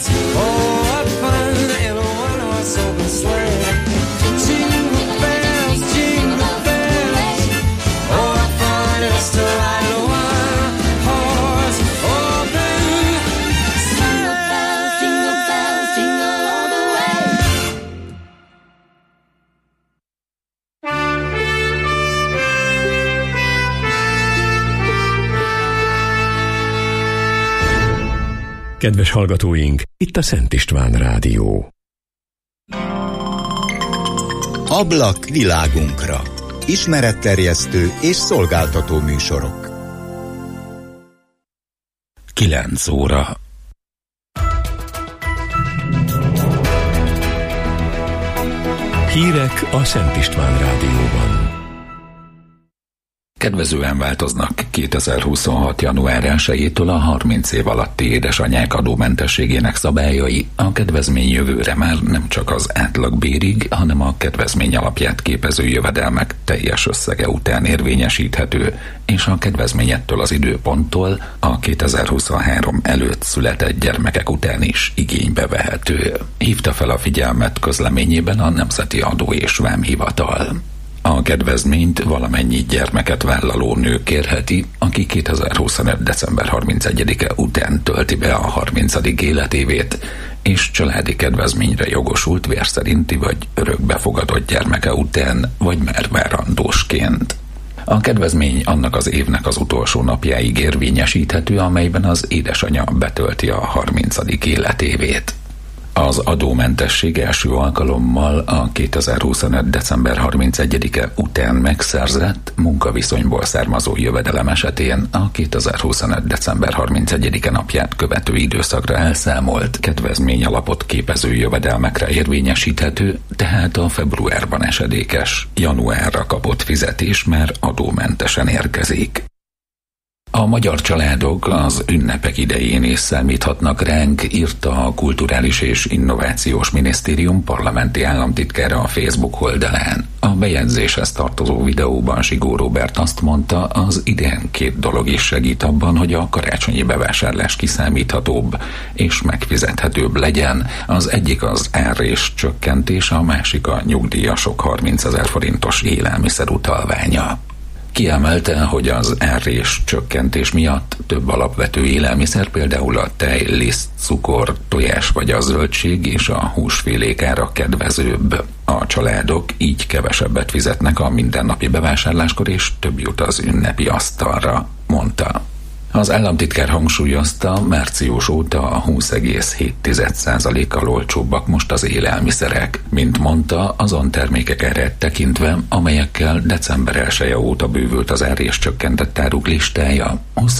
horse. Oh, what fun in a one-horse open sleigh. Jingle bells, oh, what fun it is to ride a one-horse open sleigh. Jingle bells, jingle all the way. Kedves hallgatóink, itt a Szent István Rádió. Ablak világunkra. Ismeretterjesztő és szolgáltató műsorok. 9 óra. Hírek a Szent István Rádióban. Kedvezően változnak 2026. január 1-től a 30 év alatti édesanyák adómentességének szabályai. A kedvezmény jövőre már nem csak az átlagbérig, hanem a kedvezmény alapját képező jövedelmek teljes összege után érvényesíthető, és a kedvezményettől az időponttól a 2023 előtt született gyermekek után is igénybe vehető. Hívta fel a figyelmet közleményében a Nemzeti Adó és Vámhivatal. A kedvezményt valamennyi gyermeket vállaló nő kérheti, aki 2025. december 31-e után tölti be a 30. életévét, és családi kedvezményre jogosult vérszerinti vagy örökbefogadott gyermeke után, vagy már várandósként. A kedvezmény annak az évnek az utolsó napjáig érvényesíthető, amelyben az édesanya betölti a 30. életévét. Az adómentesség első alkalommal a 2025. december 31-e után megszerzett munkaviszonyból származó jövedelem esetén a 2025. december 31-e napját követő időszakra elszámolt kedvezményalapot képező jövedelmekre érvényesíthető, tehát a februárban esedékes, januárra kapott fizetés már adómentesen érkezik. A magyar családok az ünnepek idején is számíthatnak ránk, írta a Kulturális és Innovációs Minisztérium parlamenti államtitkára a Facebook oldalán. A bejegyzéshez tartozó videóban Sigó Róbert azt mondta, az idén 2 dolog is segít abban, hogy a karácsonyi bevásárlás kiszámíthatóbb és megfizethetőbb legyen. Az egyik az árrés csökkentés, a másik a nyugdíjasok 30 000 forintos élelmiszerutalványa. Kiemelte, hogy az árrés csökkentés miatt több alapvető élelmiszer, például a tej, liszt, cukor, tojás vagy a zöldség és a húsfélék ára kedvezőbb. A családok így kevesebbet fizetnek a mindennapi bevásárláskor, és több jut az ünnepi asztalra, mondta. Az államtitkár hangsúlyozta, március óta 20,7%-kal olcsóbbak most az élelmiszerek. Mint mondta, azon termékek árát tekintve, amelyekkel december 1-e óta bővült az árrés csökkentett áruk listája,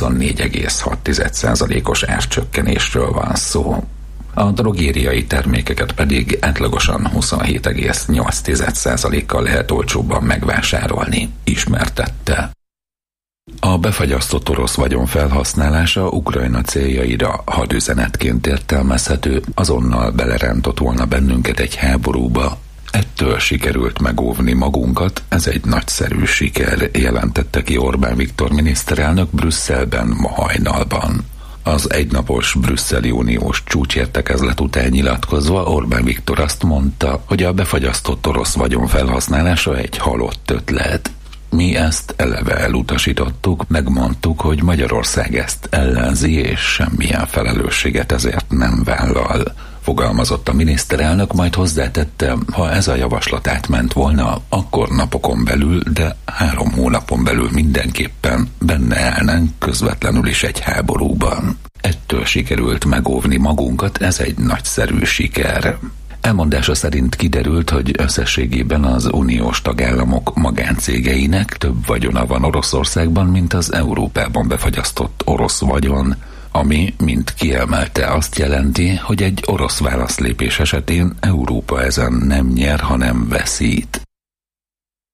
24,6%-os árcsökkenésről van szó. A drogériai termékeket pedig átlagosan 27,8%-kal lehet olcsóbban megvásárolni, ismertette. A befagyasztott orosz vagyon felhasználása Ukrajna céljaira hadüzenetként értelmezhető, azonnal belerántott volna bennünket egy háborúba. Ettől sikerült megóvni magunkat, ez egy nagyszerű siker, jelentette ki Orbán Viktor miniszterelnök Brüsszelben ma hajnalban. Az egynapos brüsszeli uniós csúcsértekezlet után nyilatkozva Orbán Viktor azt mondta, hogy a befagyasztott orosz vagyon felhasználása egy halott ötlet. Mi ezt eleve elutasítottuk, megmondtuk, hogy Magyarország ezt ellenzi, és semmilyen felelősséget ezért nem vállal. Fogalmazott a miniszterelnök, majd hozzátette, ha ez a javaslat átment volna, akkor napokon belül, de 3 hónapon belül mindenképpen benne állnánk közvetlenül is egy háborúban. Ettől sikerült megóvni magunkat, ez egy nagyszerű siker. Elmondása szerint kiderült, hogy összességében az uniós tagállamok magáncégeinek több vagyona van Oroszországban, mint az Európában befagyasztott orosz vagyon, ami, mint kiemelte, azt jelenti, hogy egy orosz válaszlépés esetén Európa ezen nem nyer, hanem veszít.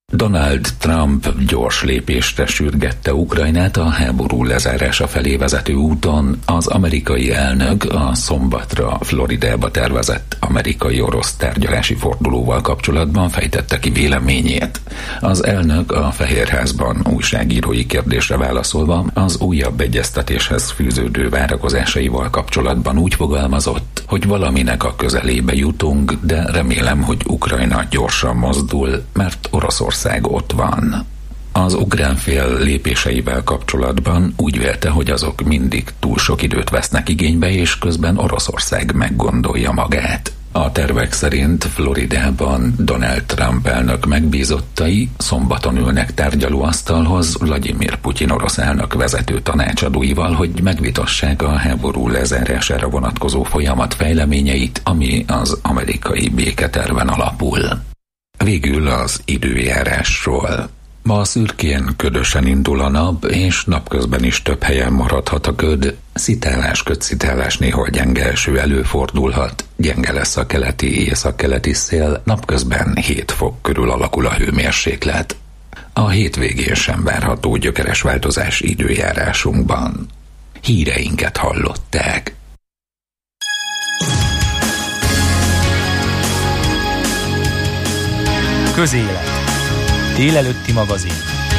Donald Trump gyors lépésre sürgette Ukrajnát a háború lezárása felé vezető úton. Az amerikai elnök a szombatra Floridába tervezett amerikai-orosz tárgyalási fordulóval kapcsolatban fejtette ki véleményét. Az elnök a Fehérházban újságírói kérdésre válaszolva az újabb egyeztetéshez fűződő várakozásaival kapcsolatban úgy fogalmazott, hogy valaminek a közelébe jutunk, de remélem, hogy Ukrajna gyorsan mozdul, mert Oroszország ott van. Az ukrán fél lépéseivel kapcsolatban úgy vélte, hogy azok mindig túl sok időt vesznek igénybe, és közben Oroszország meggondolja magát. A tervek szerint Floridában Donald Trump elnök megbízottai szombaton ülnek tárgyalóasztalhoz Vladimir Putyin orosz elnök vezető tanácsadóival, hogy megvitassák a háború lezárására vonatkozó folyamat fejleményeit, ami az amerikai béketerven alapul. Végül az időjárásról. Ma szürkén, ködösen indul a nap, és napközben is több helyen maradhat a köd. Szitálás, ködszitálás, néhol gyenge eső előfordulhat. Gyenge lesz a keleti, északkeleti szél, napközben 7 fok körül alakul a hőmérséklet. A hétvégén sem várható gyökeres változás időjárásunkban. Híreinket hallották. Közélet. Délelőtti magazin.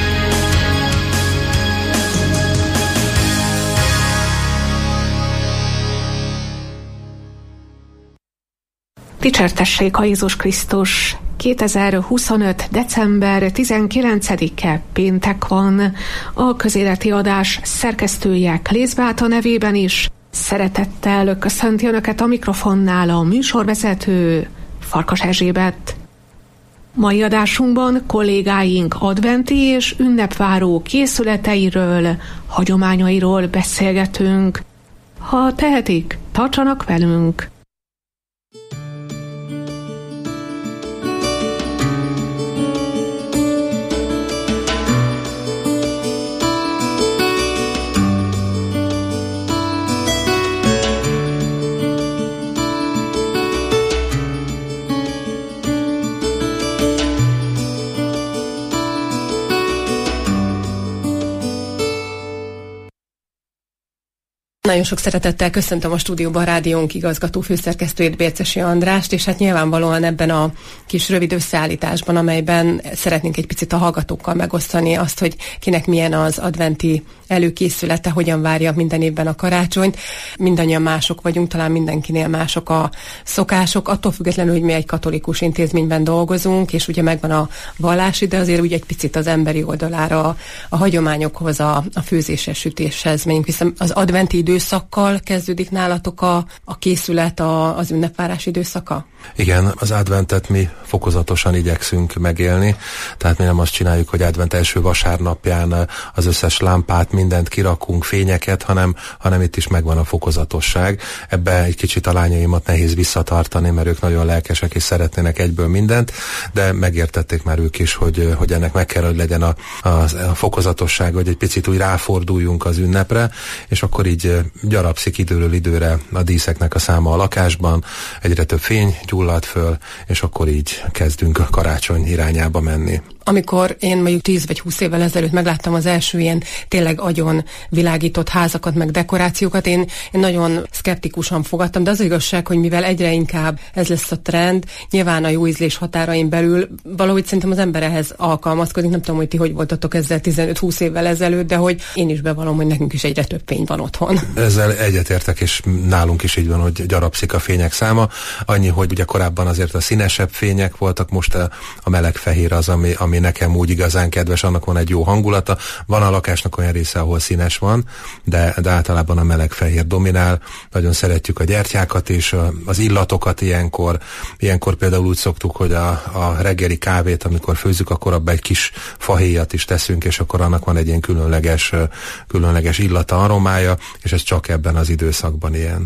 Dicsértessék a Jézus Krisztus! 2025. december 19-e péntek van. A közéleti adás szerkesztője Klészbáta nevében is szeretettel köszönti Önöket a mikrofonnál a műsorvezető Farkas Erzsébet. Mai adásunkban kollégáink adventi és ünnepváró készületeiről, hagyományairól beszélgetünk. Ha tehetik, tartsanak velünk! Nagyon sok szeretettel köszöntöm a stúdióban a rádiónk igazgató főszerkesztőjét, Bércesi Andrást, és hát nyilvánvalóan ebben a kis rövid összeállításban, amelyben szeretnénk egy picit a hallgatókkal megosztani azt, hogy kinek milyen az adventi előkészülete, hogyan várja minden évben a karácsonyt. Mindannyian mások vagyunk, talán mindenkinél mások a szokások, attól függetlenül, hogy mi egy katolikus intézményben dolgozunk, és ugye megvan a vallási, de azért úgy egy picit az emberi oldalára, a hagyományokhoz, a főzéshez, sütéshez menjünk, hiszen az adventi időszakkal kezdődik nálatok a készület, az ünnepvárás időszaka? Igen, az adventet mi fokozatosan igyekszünk megélni, tehát mi nem azt csináljuk, hogy advent első vasárnapján az összes lámpát, mindent kirakunk, fényeket, hanem itt is megvan a fokozatosság. Ebbe egy kicsit a lányaimat nehéz visszatartani, mert ők nagyon lelkesek és szeretnének egyből mindent, de megértették már ők is, hogy ennek meg kell, hogy legyen a fokozatosság, hogy egy picit úgy ráforduljunk az ünnepre, és akkor így gyarapszik időről időre a díszeknek a száma a lakásban, egyre több fény gyullad föl, és akkor így kezdünk a karácsony irányába menni. Amikor én mondjuk 10 vagy 20 évvel ezelőtt megláttam az első ilyen tényleg agyon világított házakat, meg dekorációkat, én nagyon szkeptikusan fogadtam, de az igazság, hogy mivel egyre inkább ez lesz a trend, nyilván a jó ízlés határain belül valahogy szerintem az ember ehhez alkalmazkodik. Nem tudom, hogy ti hogy voltatok ezzel 15-20 évvel ezelőtt, de hogy én is bevallom, hogy nekünk is egyre több fény van otthon. Ezzel egyetértek, és nálunk is így van, hogy gyarapszik a fények száma. Annyi, hogy ugye korábban azért a színesebb fények voltak, most a meleg-fehér az, ami nekem úgy igazán kedves, annak van egy jó hangulata. Van a lakásnak olyan része, ahol színes van, de általában a meleg-fehér dominál. Nagyon szeretjük a gyertyákat és az illatokat ilyenkor. Ilyenkor például úgy szoktuk, hogy a reggeli kávét, amikor főzzük, akkor abba egy kis fahéjat is teszünk, és akkor annak van egy ilyen különleges illata, aromája, és ez csak ebben az időszakban ilyen.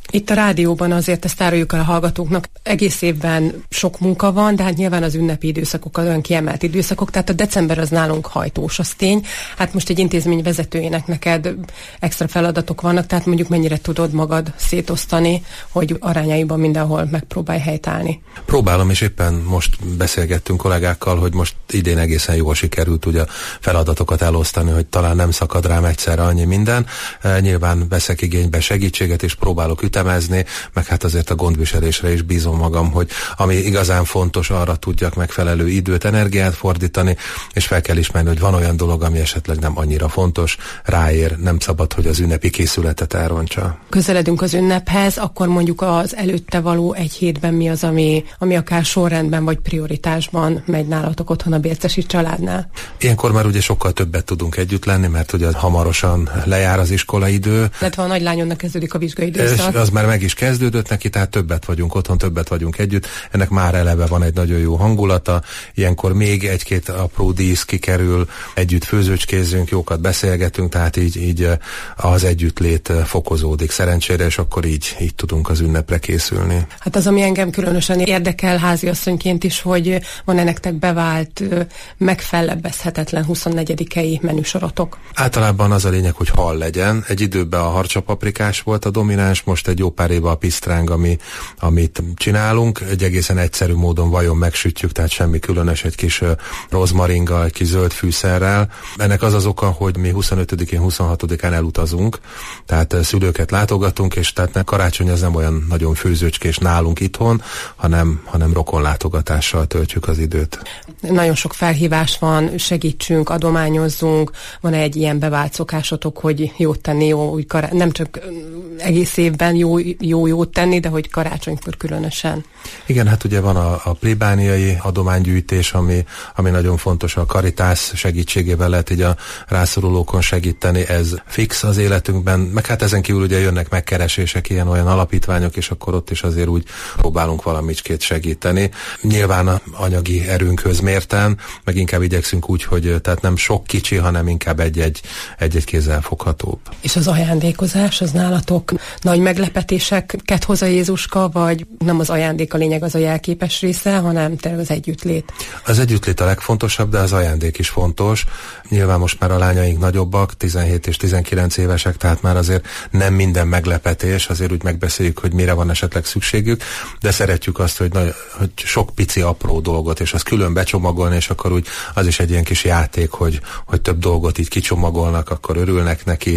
Itt a rádióban azért ezt áruljuk el a hallgatóknak. Egész évben sok munka van, de hát nyilván az ünnepi időszakok az olyan kiemelt időszakok, tehát a december az nálunk hajtós, az tény. Hát most egy intézmény vezetőjének neked extra feladatok vannak, tehát mondjuk mennyire tudod magad szétosztani, hogy arányaiban mindenhol megpróbálj helytállni. Próbálom, és éppen most beszélgettünk kollégákkal, hogy most idén egészen jól sikerült ugye feladatokat elosztani, hogy talán nem szakad rám egyszerre annyi minden. Nyilván veszek igénybe segítséget, és próbálok ütemezni, meg hát azért a gondviselésre is bízom magam, hogy ami igazán fontos, arra tudjak megfelelő időt, energiát fordítani, és fel kell ismerni, hogy van olyan dolog, ami esetleg nem annyira fontos, ráér, nem szabad, hogy az ünnepi készületet elrontsa. Közeledünk az ünnephez, akkor mondjuk az előtte való egy hétben mi az, ami akár sorrendben vagy prioritásban megy nálatok otthon a Bércesi családnál? Ilyenkor már ugye sokkal többet tudunk együtt lenni, mert ugye hamarosan lejár az iskolaidő. Illetve a nagylányodnak kezdődik a vizsgai időszak. Az már meg is kezdődött neki, tehát többet vagyunk otthon, többet vagyunk együtt. Ennek már eleve van egy nagyon jó hangulata. Ilyenkor még egy-két apró dísz kikerül, együtt főzőcskézzünk, jókat beszélgetünk, tehát így az együttlét fokozódik szerencsére, és akkor így tudunk az ünnepre készülni. Hát az, ami engem különösen érdekel háziasszonyként is, hogy van-e nektek bevált, megfellebbezhetetlen 24-i menüsorotok? Általában az a lényeg, hogy hal legyen. Egy időben a harcsapaprikás volt a domináns, most egy jó pár éve a pisztráng, amit csinálunk. Egy egészen egyszerű módon vajon megsütjük, tehát semmi különös, egy kis rozmaringgal, egy kis zöld fűszerrel. Ennek az oka, hogy mi 25-én, 26-án elutazunk, tehát szülőket látogatunk, és tehát karácsony az nem olyan nagyon főzőcskés nálunk itthon, hanem rokonlátogatással töltjük az időt. Nagyon sok felhívás van, segítsünk, adományozzunk, van egy ilyen bevált szokásotok, hogy jót tenni, nem csak egész évben jót tenni, de hogy karácsonykor különösen. Igen, hát ugye van a plébániai adománygyűjtés, ami nagyon fontos, a Caritas segítségével lehet így a rászorulókon segíteni, ez fix az életünkben, meg hát ezen kívül ugye jönnek megkeresések, ilyen olyan alapítványok, és akkor ott is azért úgy próbálunk valamicskét segíteni. Nyilván anyagi erőnkhöz mérten, meg inkább igyekszünk úgy, hogy tehát nem sok kicsi, hanem inkább egy-egy kézzelfoghatóbb. És az ajándékozás, az nálatok nagy meglepetéseket hoz a Jézuska, vagy nem az ajándék a lényeg, az a jelképes része, hanem tényleg az együttlét? Az együttlét a legfontosabb, de az ajándék is fontos. Nyilván most már a lányaink nagyobbak, 17 és 19 évesek, tehát már azért nem minden meglepetés, azért úgy megbeszéljük, hogy mire van esetleg szükségük, de szeretjük azt, hogy sok pici apró dolgot, és azt külön becsomagolni, és akkor úgy az is egy ilyen kis játék, hogy több dolgot így kicsomagolnak, akkor örülnek neki,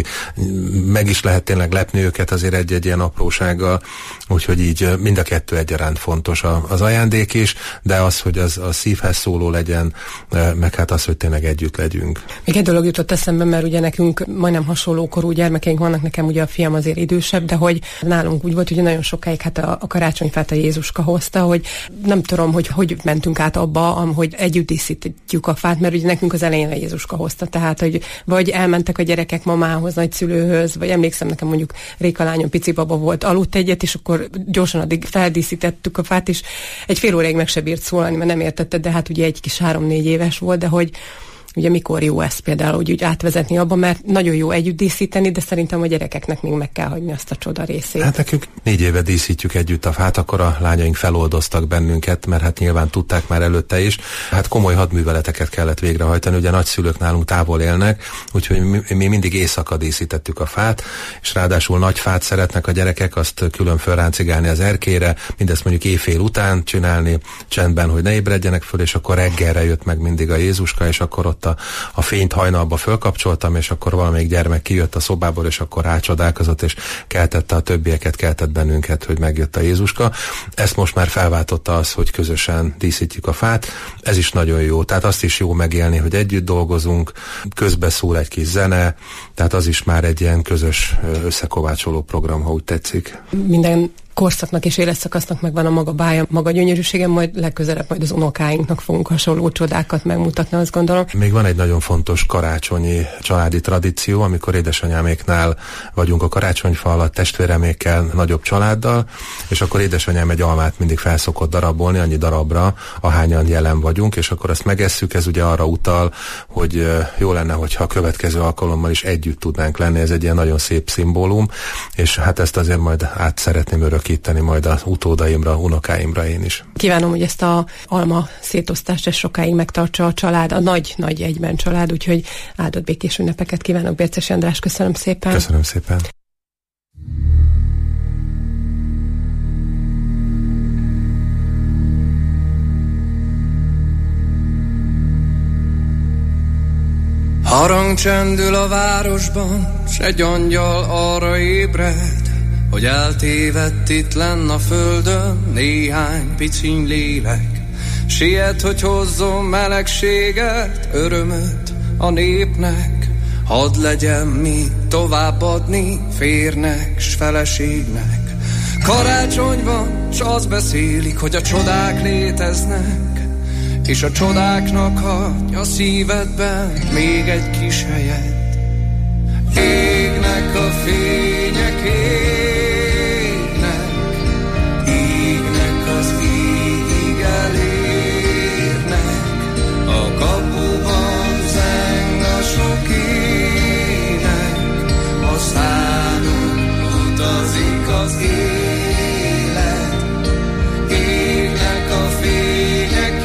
meg is lehet tényleg lepni őket azért egy ilyen aprósággal, úgyhogy így mind a kettő egyaránt fontos, az ajándék is, de az, hogy az a szívhez szóló legyen, meg hát az, hogy tényleg együtt legyünk. Még egy dolog jutott eszembe, mert ugye nekünk majdnem hasonló korú gyermekeink vannak, nekem ugye a fiam azért idősebb, de hogy nálunk úgy volt, hogy nagyon sokáig hát a karácsonyfát a Jézuska hozta, hogy nem tudom, hogy mentünk át abba, hogy együtt díszítjük a fát, mert ugye nekünk az elején a Jézuska hozta, tehát hogy vagy elmentek a gyerekek mamához, nagyszülőhöz, vagy emlékszem, nekem mondjuk Réka lányom pici baba volt, aludt egyet, és akkor gyorsan addig feldíszítettük a fát, és egy fél óráig meg se bírt szólni, mert nem értette, de hát ugye egy kis 3-4 éves volt, de hogy ugye mikor jó ezt például úgy átvezetni abba, mert nagyon jó együtt díszíteni, de szerintem a gyerekeknek még meg kell hagyni azt a csoda részét. Hát nekünk 4 éve díszítjük együtt a fát, akkor a lányaink feloldoztak bennünket, mert hát nyilván tudták már előtte is. Hát komoly hadműveleteket kellett végrehajtani, ugye nagyszülők nálunk távol élnek, úgyhogy mi mindig éjszaka díszítettük a fát, és ráadásul nagy fát szeretnek a gyerekek, azt külön fölráncigálni az erkére, mindezt mondjuk éjfél után csinálni, csendben, hogy ne ébredjenek föl, és akkor reggelre jött meg mindig a Jézuska, és akkor ott a fényt hajnalba fölkapcsoltam, és akkor valamelyik gyermek kijött a szobából, és akkor rácsodálkozott, és keltette a többieket, keltett bennünket, hogy megjött a Jézuska. Ezt most már felváltotta az, hogy közösen díszítjük a fát. Ez is nagyon jó. Tehát azt is jó megélni, hogy együtt dolgozunk, közbeszól egy kis zene, tehát az is már egy ilyen közös összekovácsoló program, ha úgy tetszik. Minden korszaknak és életszakasznak megvan a maga bája, maga gyönyörűsége, majd legközelebb majd az unokáinknak fogunk hasonló csodákat megmutatni, azt gondolom. Még van egy nagyon fontos karácsonyi családi tradíció, amikor édesanyáméknál vagyunk a karácsonyfa alatt testvéremékkel, nagyobb családdal, és akkor édesanyám egy almát mindig felszokott darabolni, annyi darabra, ahányan jelen vagyunk, és akkor azt megesszük, ez ugye arra utal, hogy jó lenne, hogyha a következő alkalommal is együtt tudnánk lenni, ez egy ilyen nagyon szép szimbólum, és hát ezt azért majd át szeretném örökíteni majd az utódaimra, unokáimra én is. Kívánom, hogy ezt a alma szétosztást ezt sokáig megtartsa a család, a nagy egyben család, úgyhogy áldott békés ünnepeket kívánok, Bércesi András, köszönöm szépen. Köszönöm szépen. Harang csendül a városban, s egy angyal arra ébred, hogy eltévedt itt lenn a földön néhány piciny lélek. Siet, hogy hozzon melegséget, örömöt a népnek, hadd legyen mi továbbadni férnek s feleségnek. Karácsony van, s azt beszélik, hogy a csodák léteznek, és a csodáknak hagy a szívedben még egy kis helyet. Égnek a fények, égnek az ígig elérnek, a kapuban zeng a sok ének, a szánon utazik az élet. Égnek a fények,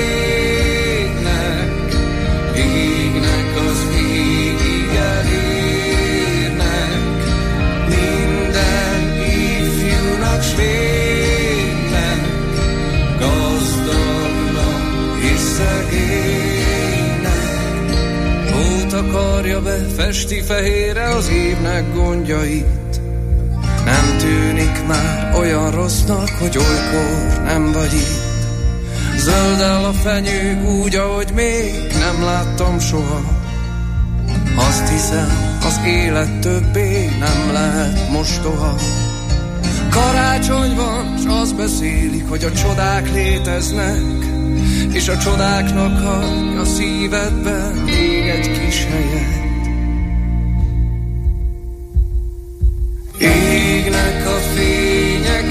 égnek az végig elérnek, minden ifjúnak s vénynek, gazdagnak és szegénynek. Hót akarja be, festi fehérre az évnek gondjait, nem tűnik már olyan rossznak, hogy olykor nem vagy itt. Zöld el a fenyő úgy, ahogy még nem láttam soha. Azt hiszem, az élet többé nem lehet mostoha. Karácsony van, s azt beszélik, hogy a csodák léteznek, és a csodáknak hagy a szívedben még egy kis helyet. Égnek a fények,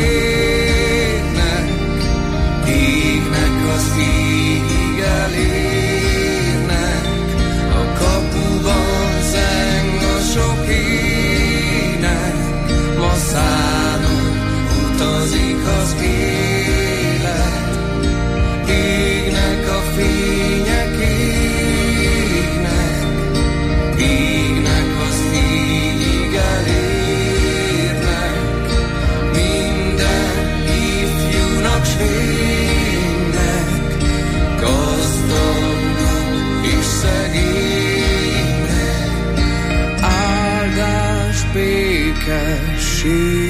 égnek az ígig elérnek, a kapuban zeng a sok ének, ma szánon utazik az élet. Égnek a fények, égnek az ígig elérnek, minden ifjúnak s vénynek, gazdagnak és szegénynek, áldás, békességet.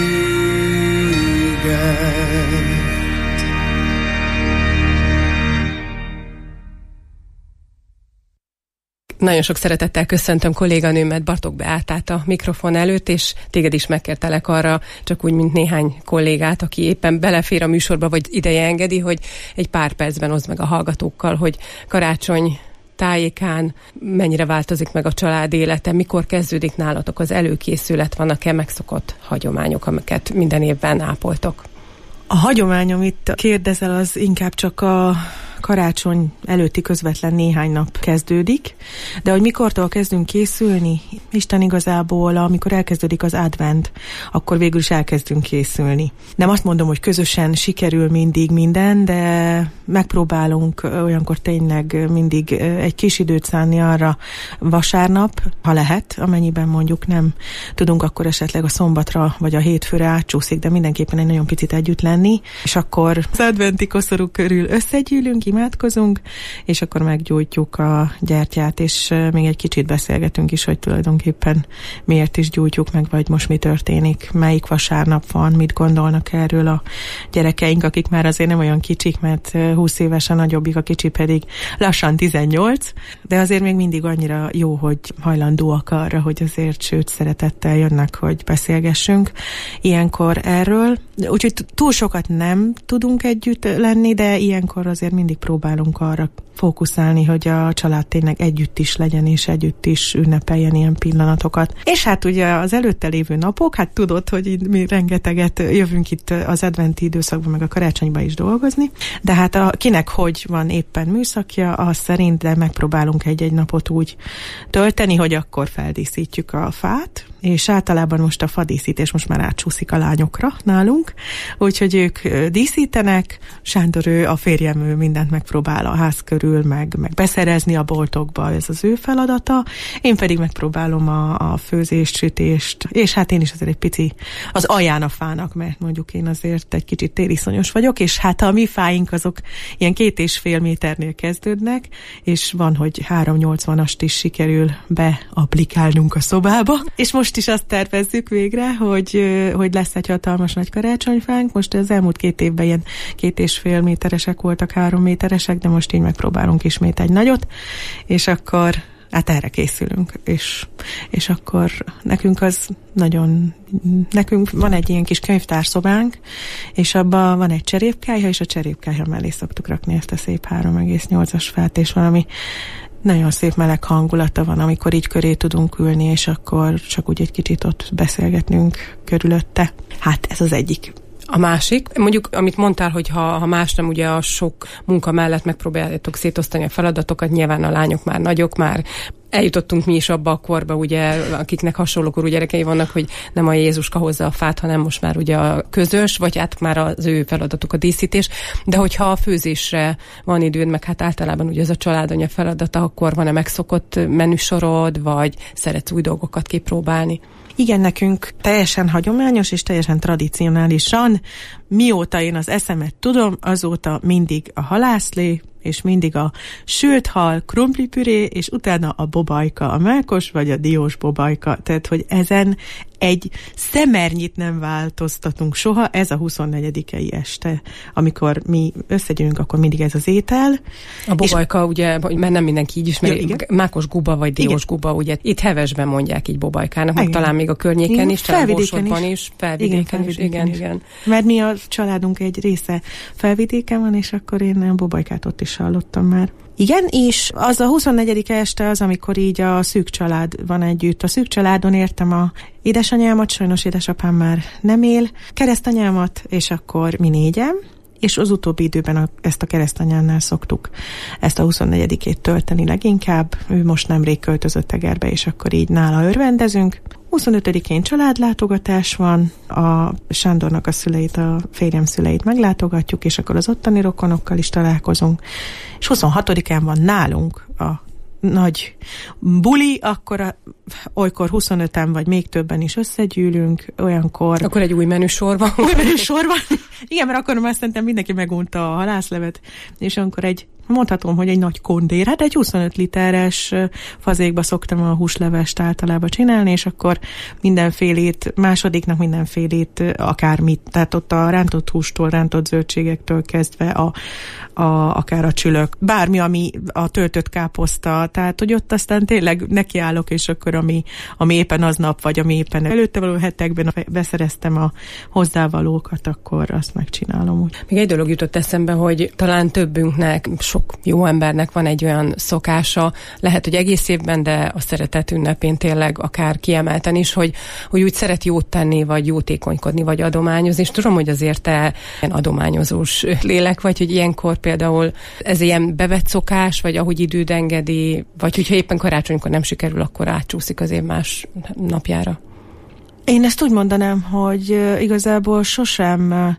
Nagyon sok szeretettel köszöntöm kolléganőmet, Bartók Beátát a mikrofon előtt, és téged is megkértelek arra, csak úgy, mint néhány kollégát, aki éppen belefér a műsorba, vagy ideje engedi, hogy egy pár percben oszd meg a hallgatókkal, hogy karácsony tájékán mennyire változik meg a család élete, mikor kezdődik nálatok az előkészület, vannak-e megszokott hagyományok, amiket minden évben ápoltok? A hagyomány, amit kérdezel, az inkább csak a karácsony előtti közvetlen néhány nap kezdődik, de hogy mikortól kezdünk készülni, Isten igazából, amikor elkezdődik az advent, akkor végül is elkezdünk készülni. Nem azt mondom, hogy közösen sikerül mindig minden, de megpróbálunk olyankor tényleg mindig egy kis időt szánni arra vasárnap, ha lehet, amennyiben mondjuk nem tudunk, akkor esetleg a szombatra vagy a hétfőre átcsúszik, de mindenképpen egy nagyon picit együtt lenni, és akkor az adventi koszorú körül összegyűlünk, imádkozunk, és akkor meggyújtjuk a gyertyát, és még egy kicsit beszélgetünk is, hogy tulajdonképpen miért is gyújtjuk meg, vagy most mi történik, melyik vasárnap van, mit gondolnak erről a gyerekeink, akik már azért nem olyan kicsik, mert 20 éves a nagyobbik, a kicsi pedig lassan 18, de azért még mindig annyira jó, hogy hajlandóak arra, hogy azért sőt szeretettel jönnek, hogy beszélgessünk ilyenkor erről. Úgyhogy túl sokat nem tudunk együtt lenni, de ilyenkor azért mindig próbálunk arra fókuszálni, hogy a család tényleg együtt is legyen, és együtt is ünnepeljen ilyen pillanatokat. És hát ugye az előtte lévő napok, hát tudod, hogy mi rengeteget jövünk itt az adventi időszakban, meg a karácsonyban is dolgozni, de hát kinek hogy van éppen műszakja, az szerint, de megpróbálunk egy-egy napot úgy tölteni, hogy akkor feldíszítjük a fát, és általában most a fadíszítés most már átcsúszik a lányokra nálunk, úgyhogy ők díszítenek, Sándor a férjem mindent megpróbál a ház körül, meg beszerezni a boltokba, ez az ő feladata, én pedig megpróbálom a főzést, sütést, és hát én is azért egy pici az alján a fának, mert mondjuk én azért egy kicsit tériszonyos vagyok, és hát a mi fáink azok ilyen 2,5 méternél kezdődnek, és van, hogy 3,80-ast is sikerül beapplikálnunk a szobába, és most is azt tervezzük végre, hogy lesz egy hatalmas nagy karácsonyfánk. Most az elmúlt 2 évben ilyen 2,5 méteresek voltak, 3 méteresek, de most így megpróbálunk ismét egy nagyot, és akkor hát erre készülünk, és akkor nekünk van egy ilyen kis könyvtárszobánk, és abban van egy cserépkályha, és a cserépkályha mellé szoktuk rakni ezt a szép 3,8-as fát, és valami nagyon szép meleg hangulata van, amikor így köré tudunk ülni, és akkor csak úgy egy kicsit ott beszélgetnünk körülötte. Hát ez az egyik. A másik, mondjuk, amit mondtál, hogy ha más nem, ugye a sok munka mellett megpróbáljátok szétosztani a feladatokat, nyilván a lányok már nagyok, már eljutottunk mi is abba a korba, ugye, akiknek hasonló korú gyerekei vannak, hogy nem a Jézuska hozza a fát, hanem most már ugye a közös, vagy hát már az ő feladatuk a díszítés, de hogyha a főzésre van időd, meg hát általában ugye ez a családanya feladata, akkor van-e megszokott menüsorod, vagy szeretsz új dolgokat kipróbálni? Igen, nekünk teljesen hagyományos és teljesen tradicionálisan, mióta én az eszemet tudom, azóta mindig a halászlé, és mindig a sült hal, krumplipüré, és utána a bobajka, a mákos vagy a diós bobajka. Tehát, hogy ezen egy szemernyit nem változtatunk soha, ez a 24-i este. Amikor mi összegyűlünk, akkor mindig ez az étel. A bobajka, ugye, mert nem mindenki így ismeri, mákos guba vagy diós guba, ugye itt Hevesben mondják így bobajkának, meg talán még a környéken is, talán Borsodban is, felvidéken is. Igen. Mert mi a családunk egy része felvidéken van, és akkor én bobajkát ott is hallottam már. Igen, és az a 24. este az, amikor így a szűk család van együtt. A szűk családon értem a édesanyámat, sajnos édesapám már nem él, keresztanyámat, és akkor mi 4-en, és az utóbbi időben ezt a keresztanyánnál szoktuk ezt a 24-ét tölteni leginkább. Ő most nemrég költözött Egerbe, és akkor így nála örvendezünk. 25-én családlátogatás van, a Sándornak a szüleit, a férjem szüleit meglátogatjuk, és akkor az ottani rokonokkal is találkozunk. És 26-án van nálunk a nagy buli, akkor olykor 25-en vagy még többen is összegyűlünk, olyankor... Akkor egy új menüsor van. Új menüsor van. Igen, mert akkor már szerintem mindenki megunta a halászlevet, és akkor mondhatom, hogy egy nagy kondér, hát egy 25 literes fazékba szoktam a húslevest általában csinálni, és akkor mindenfélét, másodiknak mindenfélét, akármit, tehát ott a rántott hústól, rántott zöldségektől kezdve akár a csülök, bármi, ami a töltött káposzta, tehát hogy ott aztán tényleg nekiállok, és akkor ami éppen aznap, vagy ami éppen előtte való hetekben beszereztem a hozzávalókat, akkor azt megcsinálom úgy. Még egy dolog jutott eszembe, hogy talán többünknek, sok jó embernek van egy olyan szokása, lehet, hogy egész évben, de a szeretet ünnepén tényleg akár kiemelten is, hogy úgy szeret jót tenni, vagy jótékonykodni, vagy adományozni, és tudom, hogy azért te ilyen adományozós lélek vagy, hogy ilyenkor például ez ilyen bevett szokás, vagy ahogy időd engedi, vagy hogyha éppen karácsonykor nem sikerül, akkor átcsúszik az év más napjára. Én ezt úgy mondanám, hogy igazából sosem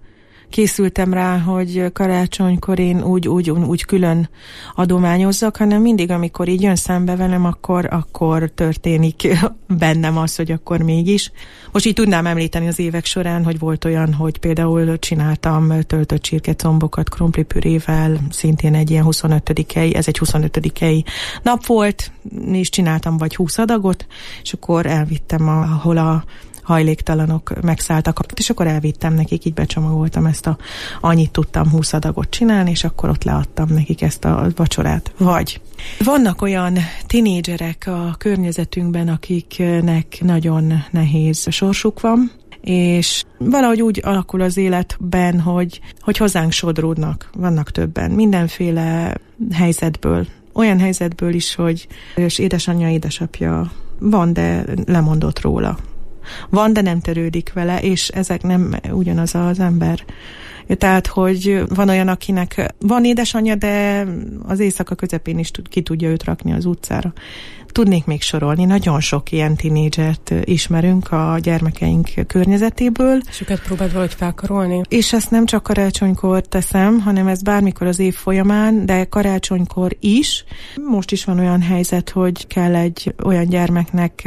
készültem rá, hogy karácsonykor én úgy külön adományozzak, hanem mindig, amikor így jön szembe velem, akkor történik bennem az, hogy akkor mégis. Most így tudnám említeni az évek során, hogy volt olyan, hogy például csináltam töltött csirkecombokat krumplipürével, szintén egy ilyen 25-i, ez egy 25-i nap volt, és csináltam vagy 20 adagot, és akkor elvittem, ahol a hajléktalanok megszálltak, és akkor elvittem nekik, így becsomagoltam annyit tudtam 20 adagot csinálni, és akkor ott leadtam nekik ezt a vacsorát. Vagy vannak olyan tinédzserek a környezetünkben, akiknek nagyon nehéz sorsuk van, és valahogy úgy alakul az életben, hogy hozzánk sodródnak, vannak többen, mindenféle helyzetből. Olyan helyzetből is, hogy édesanyja, édesapja van, de lemondott róla. Van, de nem törődik vele, és ezek nem ugyanaz az ember. Tehát, hogy van olyan, akinek van édesanyja, de az éjszaka közepén is ki tudja őt rakni az utcára. Tudnék még sorolni, nagyon sok ilyen tinédzsert ismerünk a gyermekeink környezetéből. És őket próbáld valahogy felkarolni? És ezt nem csak karácsonykor teszem, hanem ez bármikor az év folyamán, de karácsonykor is. Most is van olyan helyzet, hogy kell egy olyan gyermeknek,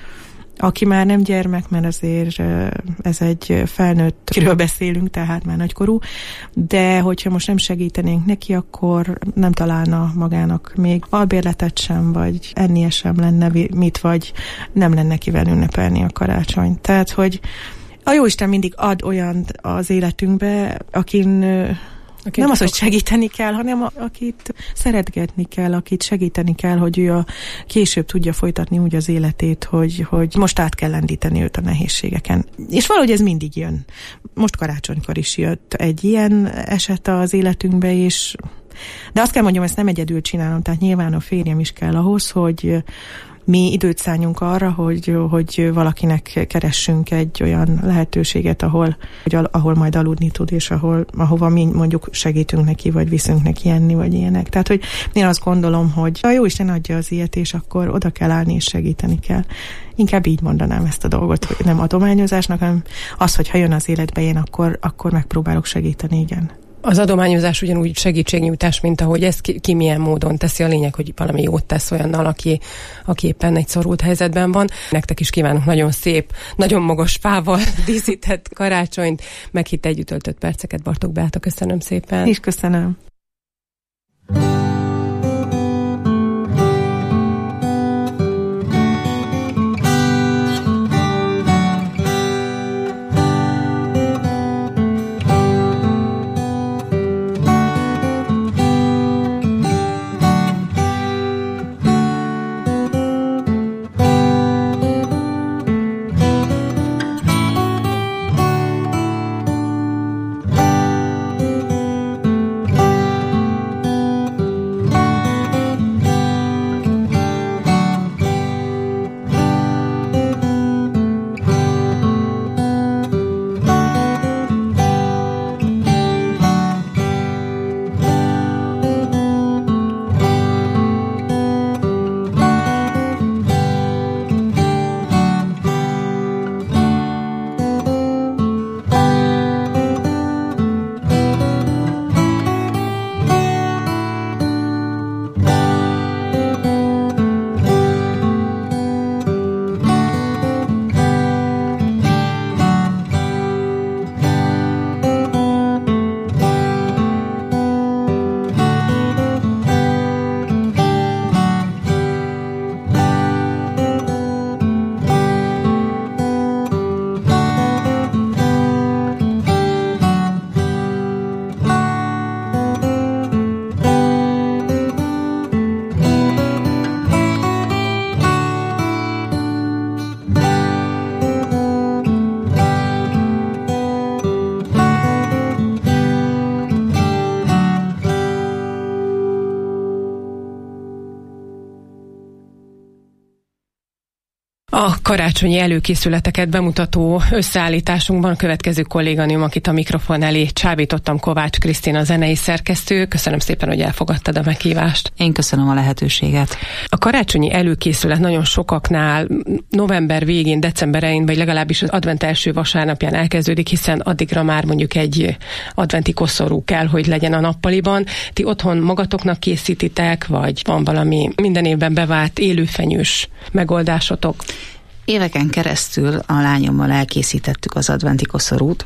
aki már nem gyermek, mert azért ez egy felnőtt, kiről beszélünk, tehát már nagykorú, de hogyha most nem segítenénk neki, akkor nem találna magának még albérletet sem, vagy ennie sem lenne mit, vagy nem lenne kivel ünnepelni a karácsonyt. Tehát, hogy a Jóisten mindig ad olyan az életünkbe, akin nem az, hogy segíteni kell, hanem akit szeretgetni kell, akit segíteni kell, hogy ő később tudja folytatni úgy az életét, hogy most át kell lendíteni őt a nehézségeken. És valahogy ez mindig jön. Most karácsonykor is jött egy ilyen eset az életünkbe, de azt kell mondjam, ezt nem egyedül csinálom, tehát nyilván a férjem is kell ahhoz, hogy mi időt szálljunk arra, hogy valakinek keressünk egy olyan lehetőséget, ahol majd aludni tud, és ahova mi mondjuk segítünk neki, vagy viszünk neki enni, vagy ilyenek. Tehát, hogy én azt gondolom, hogy a Jóisten adja az ilyet, és akkor oda kell állni, és segíteni kell. Inkább így mondanám ezt a dolgot, hogy nem adományozásnak, hanem az, hogy ha jön az életbe én, akkor megpróbálok segíteni, igen. Az adományozás ugyanúgy segítségnyújtás, mint ahogy ezt ki milyen módon teszi, a lényeg, hogy valami jót tesz olyannal, aki éppen egy szorult helyzetben van. Nektek is kívánok nagyon szép, nagyon magas fával díszített karácsonyt, meghitt együtt töltött perceket. Bartók Beáta, köszönöm szépen. És köszönöm. karácsonyi előkészületeket bemutató összeállításunkban a következő kolléganőm, akit a mikrofon elé csábítottam, Kovács Krisztina zenei szerkesztő. Köszönöm szépen, hogy elfogadtad a meghívást. Én köszönöm a lehetőséget. A karácsonyi előkészület nagyon sokaknál november végén, december elején, vagy legalábbis az advent első vasárnapján elkezdődik, hiszen addigra már mondjuk egy adventi koszorú kell, hogy legyen a nappaliban. Ti otthon magatoknak készítitek, vagy van valami minden évben bevált élőfenyős megoldásotok? Éveken keresztül a lányommal elkészítettük az adventi koszorút,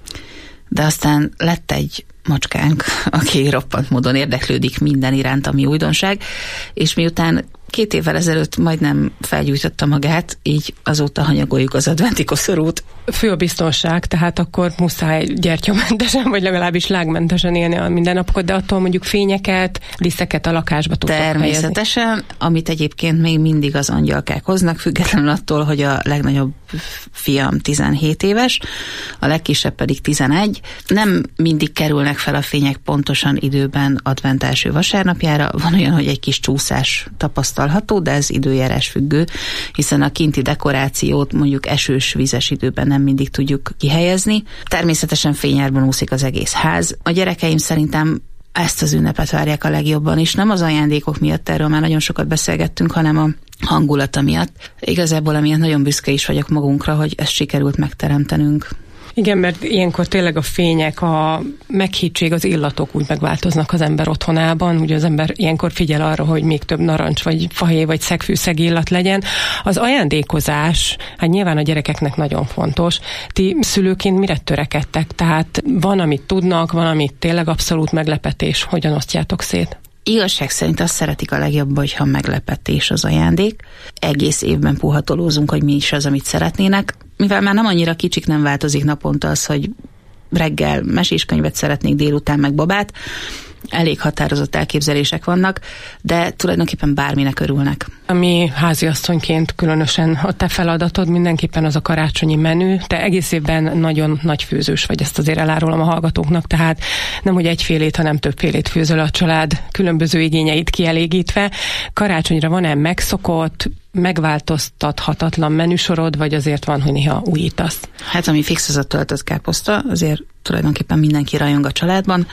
de aztán lett egy macskánk, aki roppant módon érdeklődik minden iránt, ami újdonság, és miután 2 évvel ezelőtt majdnem felgyújtotta magát, így azóta hanyagoljuk az adventi koszorút. Fő a biztonság, tehát akkor muszáj gyertyamentesen, vagy legalábbis lágmentesen élni a mindennapokat, de attól mondjuk fényeket, liszeket a lakásba tudtok természetesen, helyezni. Amit egyébként még mindig az angyalkák hoznak, függetlenül attól, hogy a legnagyobb fiam 17 éves, a legkisebb pedig 11. Nem mindig kerülnek fel a fények pontosan időben advent első vasárnapjára. Van olyan, hogy egy kis csúszás tapasztalható, de ez időjárás függő, hiszen a kinti dekorációt mondjuk esős, vizes időben nem mindig tudjuk kihelyezni. Természetesen fényárban úszik az egész ház. A gyerekeim szerintem ezt az ünnepet várják a legjobban, és nem az ajándékok miatt, erről már nagyon sokat beszélgettünk, hanem a hangulata miatt. Igazából amiatt nagyon büszke is vagyok magunkra, hogy ezt sikerült megteremtenünk. Igen, mert ilyenkor tényleg a fények, a meghittség, az illatok úgy megváltoznak az ember otthonában, ugye az ember ilyenkor figyel arra, hogy még több narancs, vagy fahéj, vagy szegfűszeg illat legyen. Az ajándékozás, hát nyilván a gyerekeknek nagyon fontos. Ti szülőként mire törekedtek? Tehát van, amit tudnak, van, amit tényleg abszolút meglepetés. Hogyan osztjátok szét? Igazság szerint azt szeretik a legjobban, hogyha meglepetés az ajándék. Egész évben puhatolózunk, hogy mi is az, amit szeretnének. Mivel már nem annyira kicsik, nem változik naponta az, hogy reggel meséskönyvet szeretnék, délután meg babát. Elég határozott elképzelések vannak, de tulajdonképpen bárminek örülnek. Ami háziasszonyként különösen a te feladatod mindenképpen az a karácsonyi menü. Te egész évben nagyon nagy főzős vagy, ezt azért elárulom a hallgatóknak, tehát nem hogy egyfélét, hanem többfélét főzöl a család különböző igényeit kielégítve. Karácsonyra van-e megszokott, megváltoztathatatlan menüsorod, vagy azért van, hogy néha újítasz? Hát ami fix az a töltött káposzta, azért tulajdonképpen mindenki rajong a családban.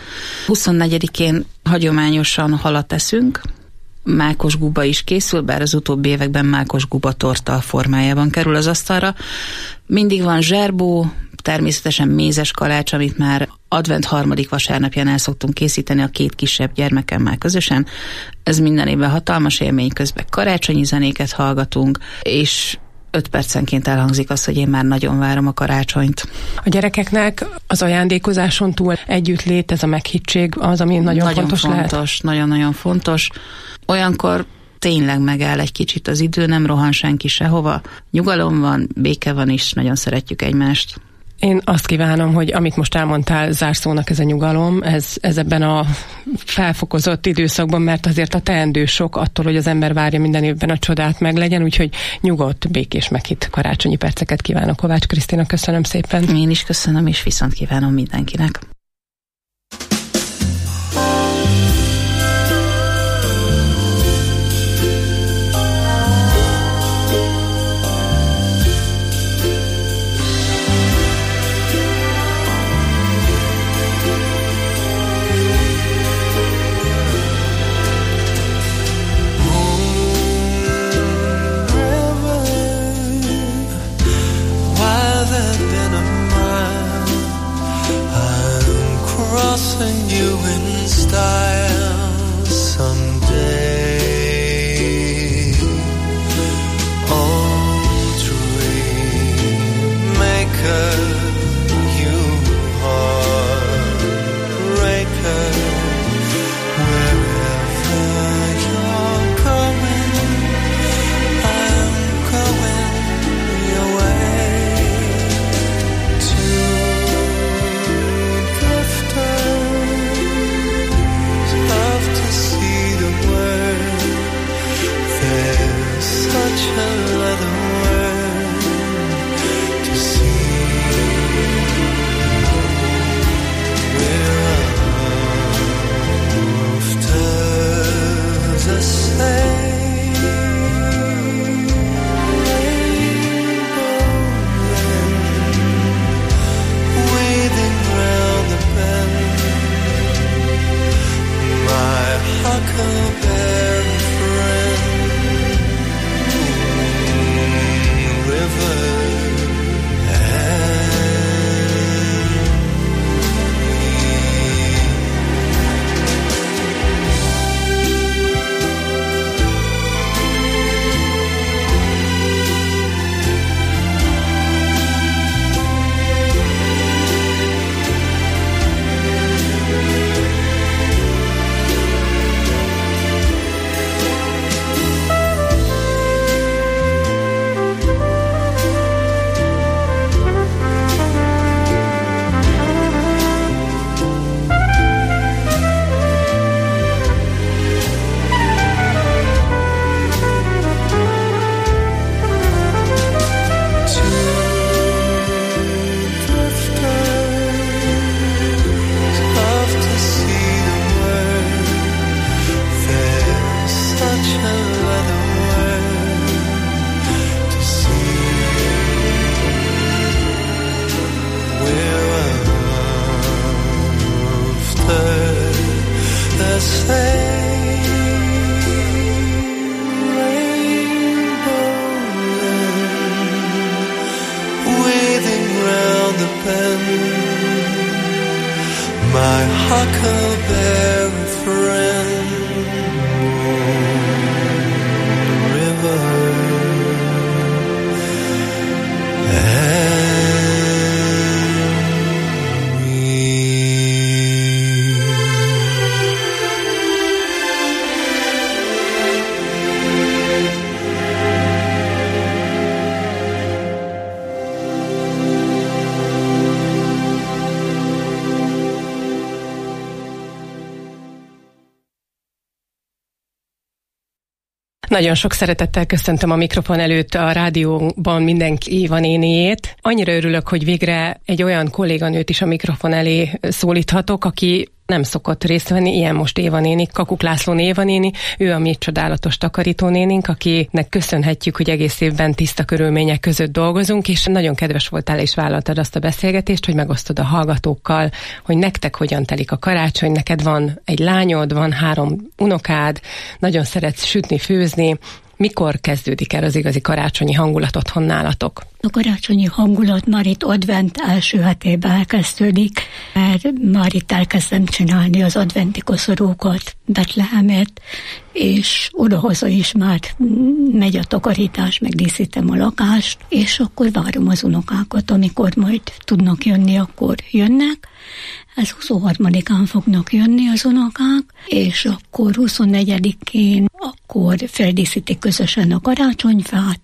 24-én hagyományosan halat eszünk, mákos guba is készül, bár az utóbbi években mákos guba torta formájában kerül az asztalra. Mindig van zserbó, természetesen mézes kalács, amit már advent 3. vasárnapján el szoktunk készíteni a 2 kisebb gyermekemmel közösen. Ez minden évben hatalmas élmény, közben karácsonyi zenéket hallgatunk, és 5 percenként elhangzik az, hogy én már nagyon várom a karácsonyt. A gyerekeknek az ajándékozáson túl együttlét, ez a meghittség az, ami nagyon fontos lehet? Nagyon-nagyon fontos. Olyankor tényleg megáll egy kicsit az idő, nem rohan senki sehova. Nyugalom van, béke van is, nagyon szeretjük egymást. Én azt kívánom, hogy amit most elmondtál, zárszónak ez a nyugalom, ez ebben a felfokozott időszakban, mert azért a teendő sok attól, hogy az ember várja minden évben a csodát meglegyen, úgyhogy nyugodt, békés, meghitt karácsonyi perceket kívánok. Kovács Krisztina, köszönöm szépen. Én is köszönöm, és viszont kívánom mindenkinek. Crossing you in style someday. Oh, dream maker, you heartbreaker, wherever you're going, I'm going your way. Love to see the world my huckleberry friend. River Nagyon sok szeretettel köszöntöm a mikrofon előtt a rádióban mindenki Éva néniét. Annyira örülök, hogy végre egy olyan kolléganőt is a mikrofon elé szólíthatok, aki nem szokott részt venni, ilyen most Éva néni, Kakuk László Éva néni, ő a mi csodálatos takarítónénink, akinek köszönhetjük, hogy egész évben tiszta körülmények között dolgozunk, és nagyon kedves voltál és vállaltad azt a beszélgetést, hogy megosztod a hallgatókkal, hogy nektek hogyan telik a karácsony, neked van egy lányod, van 3 unokád, nagyon szeretsz sütni, főzni. Mikor kezdődik el az igazi karácsonyi hangulat otthon nálatok? A karácsonyi hangulat már itt advent első hetében elkezdődik, mert már itt elkezdem csinálni az adventi koszorúkat, Betlehemet, és odahaza is már megy a takarítás, megdíszítem a lakást, és akkor várom az unokákat, amikor majd tudnak jönni, akkor jönnek. Ez 23-án fognak jönni az unokák, és akkor 24-én akkor feldíszítik közösen a karácsonyfát.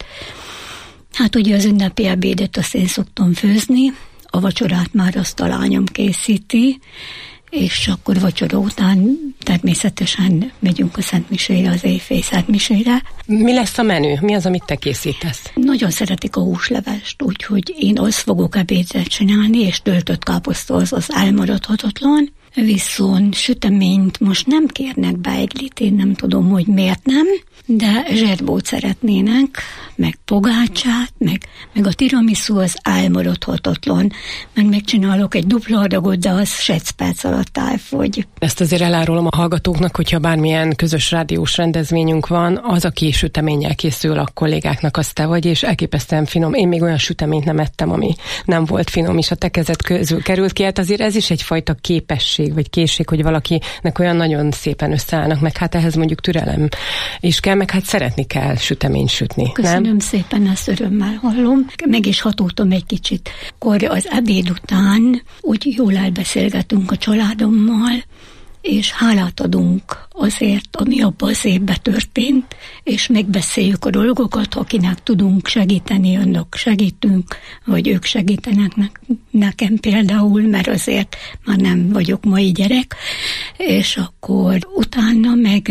Hát ugye az ünnepi ebédet azt én szoktam főzni, a vacsorát már azt a lányom készíti, és akkor vacsora után természetesen megyünk a szentmisére, az éjfély szentmisére. Mi lesz a menü? Mi az, amit te készítesz? Nagyon szeretik a húslevest, úgyhogy én azt fogok ebédre csinálni, és töltött káposzta az elmaradhatatlan. Viszont süteményt most nem kérnek beiglit, én nem tudom, hogy miért nem, de zserbót szeretnének, meg pogácsát, meg a tiramisu az elmaradhatatlan, mert megcsinálok egy dupla adagot, de az 6 perc alatt elfogy. Ezt azért elárulom a hallgatóknak, hogyha bármilyen közös rádiós rendezvényünk van, az, aki süteménnyel készül a kollégáknak, az te vagy, és elképesztően finom. Én még olyan süteményt nem ettem, ami nem volt finom, és a te kezed közül került ki. Hát azért ez is egyfajta képesség, vagy készség, hogy valakinek olyan nagyon szépen összeállnak, meg hát ehhez mondjuk türelem is kell, meg hát szeretni kell süteményt sütni. Köszönöm nem? szépen, ezt örömmel hallom. Meg is hatódtam egy kicsit. Akkor az ebéd után úgy jól elbeszélgetünk a családommal, és hálát adunk azért, ami abban az évben történt, és megbeszéljük a dolgokat, akinek tudunk segíteni, önök segítünk, vagy ők segítenek nekem például, mert azért már nem vagyok mai gyerek, és akkor utána meg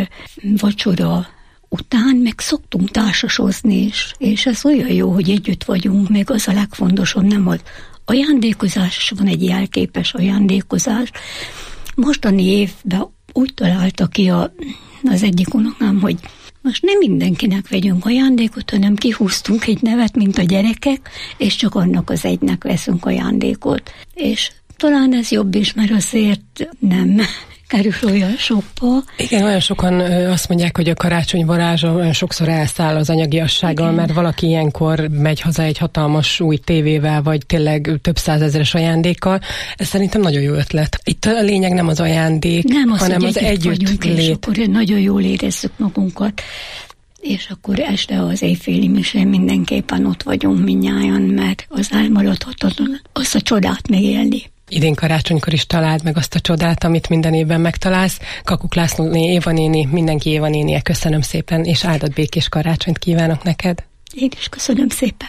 vacsora után meg szoktunk társasozni is, és ez olyan jó, hogy együtt vagyunk, meg az a legfontosabb, nem az ajándékozás, van egy jelképes ajándékozás. Mostani évben úgy találta ki az egyik unokám, hogy most nem mindenkinek vegyünk ajándékot, hanem kihúztunk egy nevet, mint a gyerekek, és csak annak az egynek veszünk ajándékot. És talán ez jobb is, mert azért nem kerül olyan sokba. Igen, olyan sokan azt mondják, hogy a karácsony varázsa olyan sokszor elszáll az anyagiassággal, mert valaki ilyenkor megy haza egy hatalmas új tévével, vagy tényleg több százezeres ajándékkal. Ez szerintem nagyon jó ötlet. Itt a lényeg nem az ajándék, nem az, hanem az együtt lét. És akkor nagyon jól érezzük magunkat. És akkor este az éjféli misén mindenképpen ott vagyunk mindnyájan, mert az elmaradhatatlan, azt a csodát megélni. Idén karácsonykor is találd meg azt a csodát, amit minden évben megtalálsz. Kakuk László Éva néni, mindenki Éva nénie, köszönöm szépen, és áldott békés karácsonyt kívánok neked. Én is köszönöm szépen.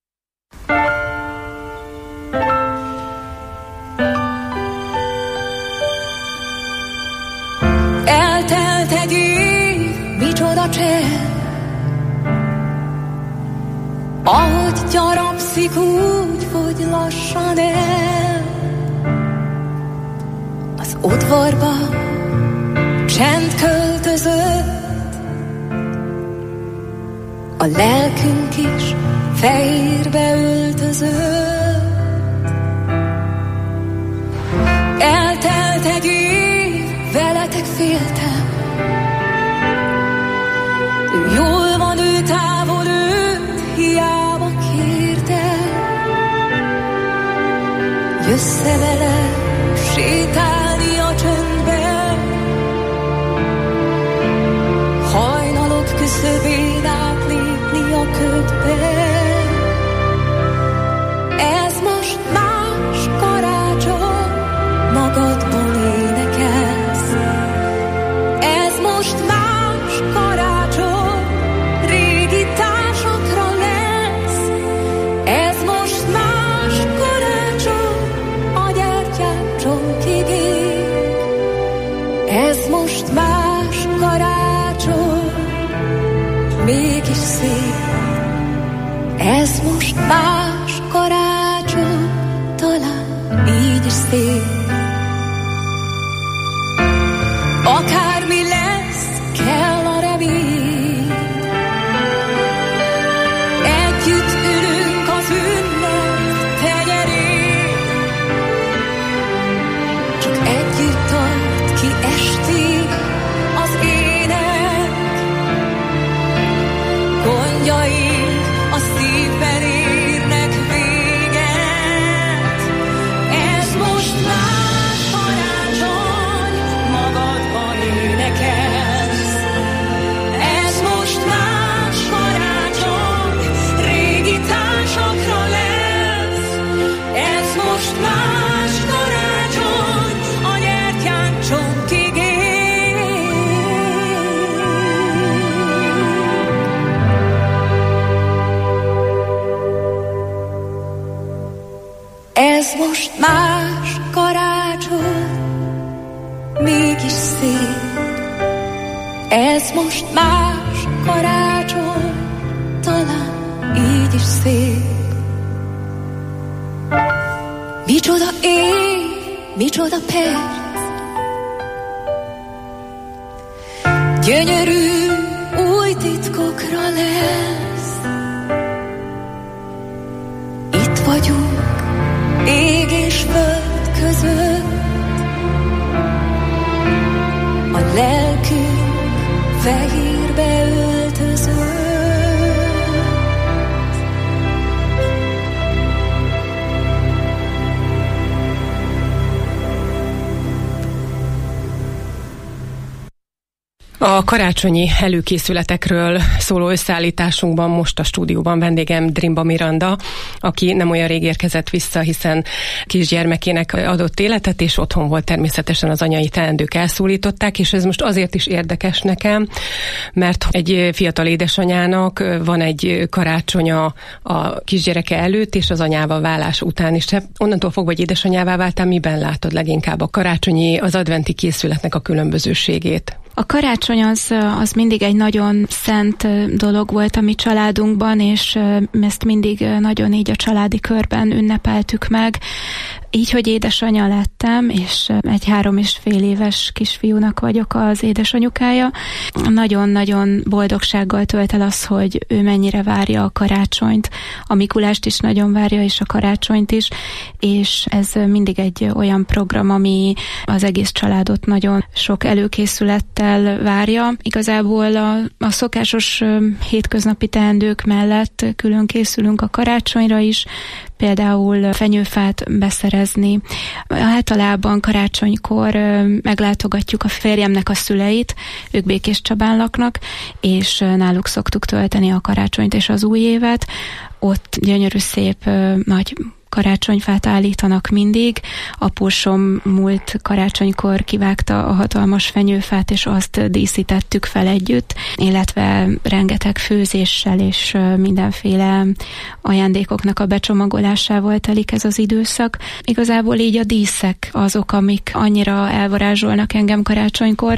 Eltelt egy év, micsoda csend, ahogy gyarapszik, úgy fogy lassan el. Az udvarba csend költözött, a lelkünk is fehérbe öltözött. Eltelt egy év, veletek féltem, ő jól van, ő távol, őt hiába kértem. Jössze vele, sétálj mégis szép. Ez most más karácsony, talán így is szép. Akármi lesz, kell a remény. Együtt ülünk az ünnep tenyerén. Csak együtt tart ki estig az ének. Gondjaink a szívben érnek véget. Ez most más karácsony, magadban énekelsz. Ez most más karácsony, régi társakra lesz. Ez most más karácsony, a gyertyán csonkig él. Ez most más karácsony, mégis szép. Ez most más karácsony, talán így is szép. Micsoda év, micsoda perc, gyönyörű új titkokra lesz. Itt vagyunk, ég és föld között, a lelkünk fehérbe öltözött. A karácsonyi előkészületekről szóló összeállításunkban most a stúdióban vendégem Drimba Miranda, aki nem olyan rég érkezett vissza, hiszen kisgyermekének adott életet, és otthon volt természetesen, az anyai teendők elszólították, és ez most azért is érdekes nekem, mert egy fiatal édesanyának van egy karácsonya a kisgyereke előtt, és az anyával válás után is. Onnantól fogva, hogy édesanyává váltál, miben látod leginkább a karácsonyi, az adventi készületnek a különbözőségét? A karácsony az mindig egy nagyon szent dolog volt a mi családunkban, és ezt mindig nagyon így a családi körben ünnepeltük meg. Így, hogy édesanya lettem, és egy 3,5 éves kisfiúnak vagyok az édesanyukája, nagyon-nagyon boldogsággal tölt el az, hogy ő mennyire várja a karácsonyt. A Mikulást is nagyon várja, és a karácsonyt is, és ez mindig egy olyan program, ami az egész családot nagyon sok előkészülettel várja. Igazából a szokásos hétköznapi teendők mellett külön készülünk a karácsonyra is, például fenyőfát beszerezni. Általában karácsonykor meglátogatjuk a férjemnek a szüleit, ők Békéscsabán laknak, és náluk szoktuk tölteni a karácsonyt és az új évet. Ott gyönyörű szép nagy karácsonyfát állítanak mindig. Apósom múlt karácsonykor kivágta a hatalmas fenyőfát, és azt díszítettük fel együtt, illetve rengeteg főzéssel és mindenféle ajándékoknak a becsomagolásával telik ez az időszak. Igazából így a díszek azok, amik annyira elvarázsolnak engem karácsonykor.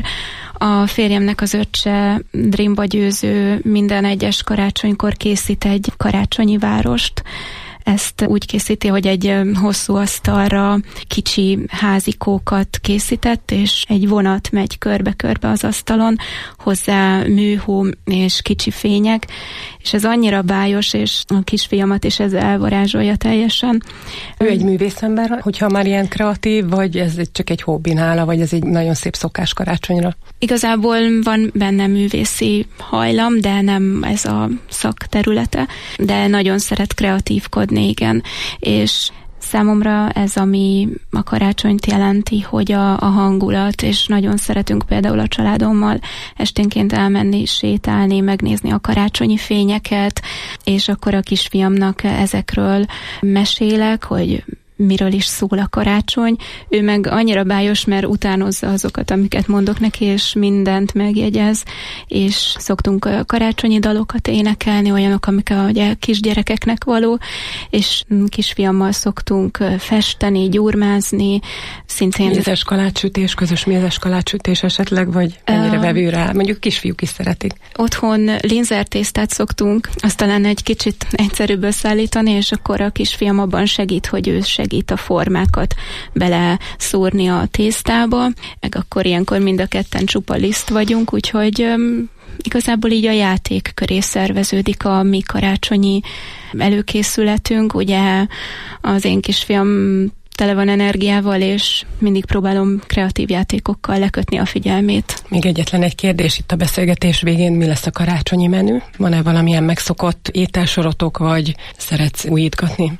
A férjemnek az öccse, Drimba Győző, minden egyes karácsonykor készít egy karácsonyi várost. Ezt úgy készíti, hogy egy hosszú asztalra kicsi házikókat készített, és egy vonat megy körbe-körbe az asztalon, hozzá műhó és kicsi fények, és ez annyira bájos, és a kisfiamat is ez elvarázsolja teljesen. Ő egy művészember, hogyha már ilyen kreatív, vagy ez csak egy hobbi nála, vagy ez egy nagyon szép szokás karácsonyra? Igazából van benne művészi hajlam, de nem ez a szakterülete, de nagyon szeret kreatívkodni, igen, és számomra ez, ami a karácsonyt jelenti, hogy a hangulat, és nagyon szeretünk például a családommal esténként elmenni, sétálni, megnézni a karácsonyi fényeket, és akkor a kisfiamnak ezekről mesélek, hogy miről is szól a karácsony. Ő meg annyira bájos, mert utánozza azokat, amiket mondok neki, és mindent megjegyez, és szoktunk karácsonyi dalokat énekelni, olyanok, amik a kisgyerekeknek való, és kisfiammal szoktunk festeni, gyurmázni, szintén... Mézes kalácssütés, közös mézes kalácssütés esetleg, vagy ennyire vevő rá? Mondjuk kisfiúk is szeretik. Otthon linzertésztát szoktunk, azt talán egy kicsit egyszerűbb összeállítani, és akkor a kisfiam abban segít, hogy ő segít a formákat bele szúrni a tésztába, meg akkor ilyenkor mind a ketten csupa liszt vagyunk, úgyhogy igazából így a játék köré szerveződik a mi karácsonyi előkészületünk. Ugye az én kisfiam tele van energiával, és mindig próbálom kreatív játékokkal lekötni a figyelmét. Még egyetlen egy kérdés itt a beszélgetés végén, mi lesz a karácsonyi menü? Van-e valamilyen megszokott ételsorotok, vagy szeretsz újítgatni?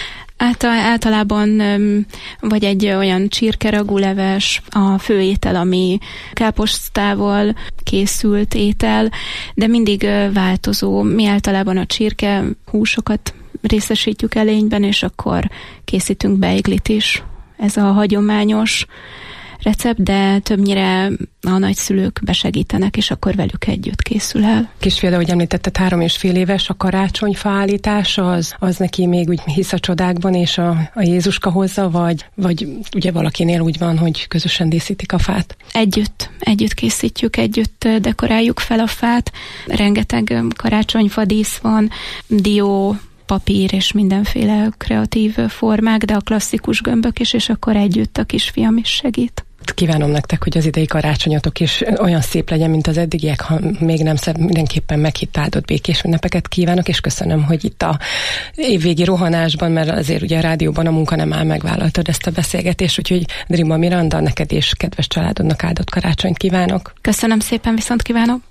Általában vagy egy olyan csirkeragúleves, a főétel, ami káposztával készült étel, de mindig változó. Mi általában a csirke húsokat részesítjük elényben, és akkor készítünk beiglit is. Ez a hagyományos recept, de többnyire a nagyszülők besegítenek, és akkor velük együtt készül el. Kisfiad, ahogy említetted, 3,5 éves, a karácsonyfa állítása, az neki még úgy hisz a csodákban, és a Jézuska hozza, vagy ugye valakinél úgy van, hogy közösen díszítik a fát? Együtt készítjük, együtt dekoráljuk fel a fát. Rengeteg karácsonyfa dísz van, dió, papír és mindenféle kreatív formák, de a klasszikus gömbök is, és akkor együtt a kisfiam is segít. Kívánom nektek, hogy az idei karácsonyatok is olyan szép legyen, mint az eddigiek, ha még nem szebb, mindenképpen meghitt áldott békés ünnepeket kívánok, és köszönöm, hogy itt a évvégi rohanásban, mert azért ugye a rádióban a munka nem áll, megvállaltad ezt a beszélgetést, úgyhogy Drima Miranda, neked és kedves családodnak áldott karácsonyt kívánok. Köszönöm szépen, viszont kívánok!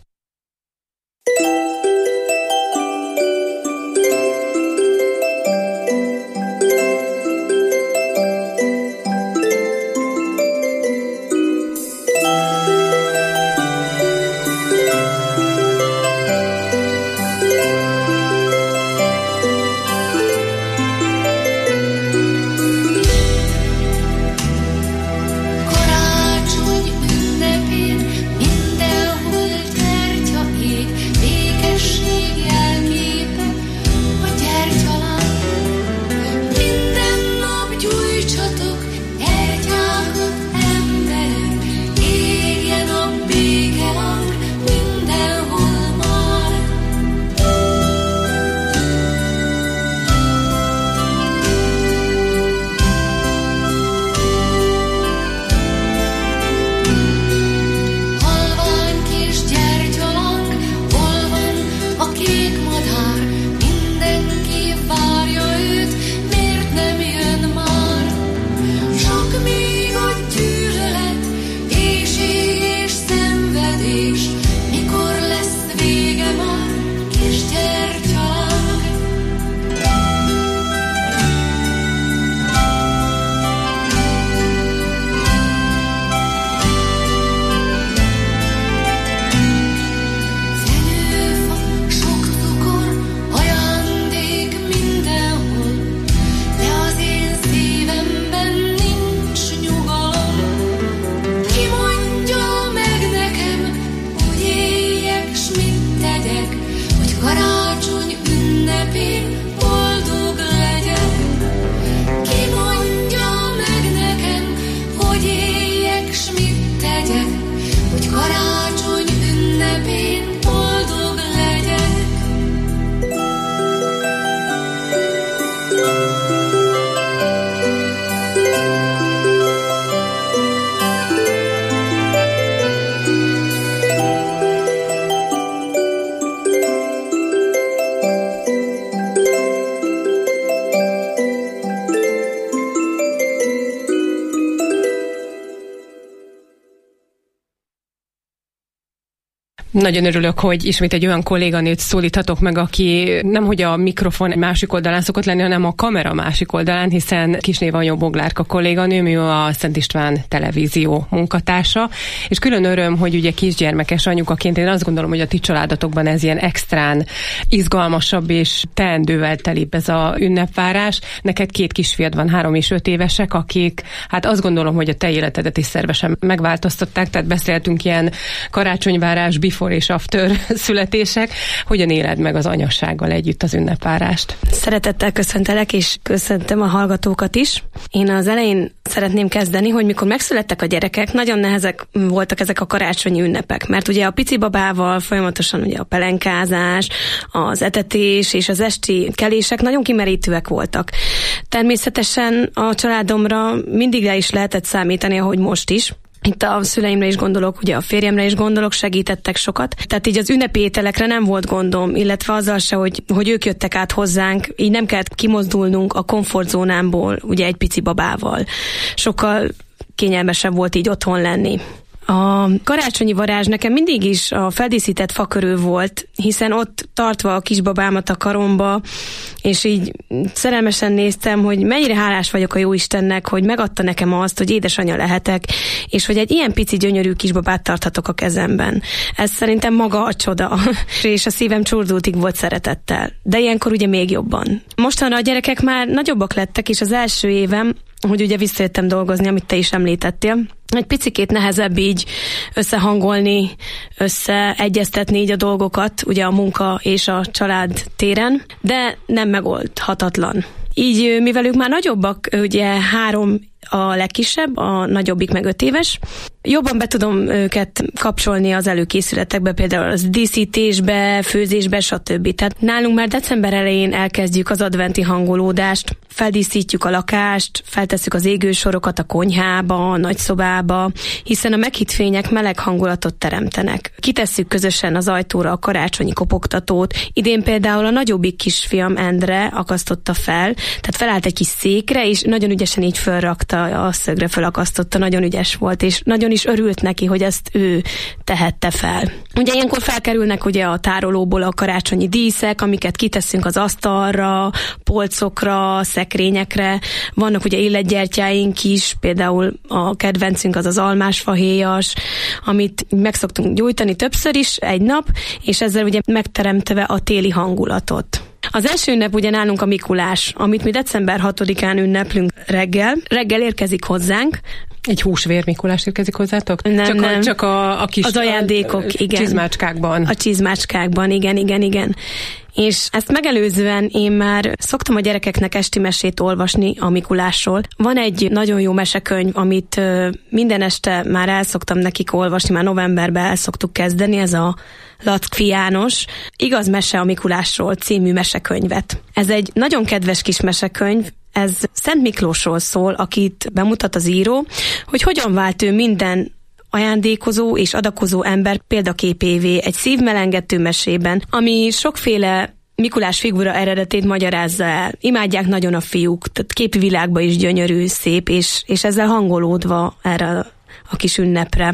Nagyon örülök, hogy ismét egy olyan kolléganőt szólíthatok meg, aki nemhogy a mikrofon másik oldalán szokott lenni, hanem a kamera másik oldalán, hiszen Kisné Boglárka kolléganőm, ő a Szent István televízió munkatársa, és külön öröm, hogy ugye kisgyermekes anyukaként én azt gondolom, hogy a ti családotokban ez ilyen extrán izgalmasabb és teendővel telibb ez a ünnepvárás. Neked 2 kisfiad van, 3 és 5 évesek, akik hát azt gondolom, hogy a te életedet is szervesen megváltoztatták, tehát beszéltünk ilyen karácsonyvárás, before és after születések. Hogyan éled meg az anyassággal együtt az ünnepvárást? Szeretettel köszöntelek, és köszöntöm a hallgatókat is. Én az elején szeretném kezdeni, hogy mikor megszülettek a gyerekek, nagyon nehezek voltak ezek a karácsonyi ünnepek, mert ugye a pici babával folyamatosan ugye a pelenkázás, az etetés és az esti kelések nagyon kimerítőek voltak. Természetesen a családomra mindig le is lehetett számítani, ahogy most is. Itt a szüleimre is gondolok, ugye a férjemre is gondolok, segítettek sokat. Tehát így az ünnepi ételekre nem volt gondom, illetve azzal se, hogy ők jöttek át hozzánk, így nem kellett kimozdulnunk a komfortzónámból, ugye egy pici babával. Sokkal kényelmesebb volt így otthon lenni. A karácsonyi varázs nekem mindig is a feldíszített fakörű volt, hiszen ott tartva a kisbabámat a karomba, és így szerelmesen néztem, hogy mennyire hálás vagyok a Jóistennek, hogy megadta nekem azt, hogy édesanyja lehetek, és hogy egy ilyen pici gyönyörű kisbabát tarthatok a kezemben. Ez szerintem maga a csoda, és a szívem csordultig volt szeretettel. De ilyenkor ugye még jobban. Mostanra a gyerekek már nagyobbak lettek, és az első évem, hogy ugye visszajöttem dolgozni, amit te is említettél, egy picikét nehezebb így összehangolni, összeegyeztetni így a dolgokat, ugye a munka és a család téren, de nem megoldhatatlan. Így, mivel ők már nagyobbak, ugye 3 a legkisebb, a nagyobbik meg 5 éves, jobban be tudom őket kapcsolni az előkészületekbe, például az díszítésbe, főzésbe, stb. Tehát nálunk már december elején elkezdjük az adventi hangolódást, feldíszítjük a lakást, feltesszük az égősorokat a konyhába, a nagyszobába, hiszen a meghitt fények meleg hangulatot teremtenek. Kitesszük közösen az ajtóra a karácsonyi kopogtatót. Idén például a nagyobbik kisfiam Endre akasztotta fel, tehát felállt egy kis székre, és nagyon ügyesen így fölrakta, a szögre felakasztotta, nagyon ügyes volt, és nagyon is örült neki, hogy ezt ő tehette fel. Ugye ilyenkor felkerülnek ugye a tárolóból a karácsonyi díszek, amiket kiteszünk az asztalra, polcokra, szekrényekre. Vannak ugye illetgyertyáink is, például a kedvencünk az almásfahéjas, amit meg szoktunk gyújtani többször is egy nap, és ezzel ugye megteremtve a téli hangulatot. Az első ünnep ugye nálunk a Mikulás, amit mi december 6-án ünneplünk reggel. Reggel érkezik hozzánk. Egy húsvér Mikulás érkezik hozzátok? Nem. Csak a kis az ajándékok, igen. Csizmácskákban. A csizmácskákban, igen. És ezt megelőzően én már szoktam a gyerekeknek esti mesét olvasni a Mikulásról. Van egy nagyon jó mesekönyv, amit minden este már el szoktam nekik olvasni, már novemberben el szoktuk kezdeni, ez a Lackfi János Igaz mese a Mikulásról című mesekönyvet. Ez egy nagyon kedves kis mesekönyv, ez Szent Miklósról szól, akit bemutat az író, hogy hogyan vált ő minden ajándékozó és adakozó ember példaképévé egy szívmelengető mesében, ami sokféle Mikulás figura eredetét magyarázza el. Imádják nagyon a fiúk, tehát képi világban is gyönyörű, szép, és ezzel hangolódva erre a kis ünnepre.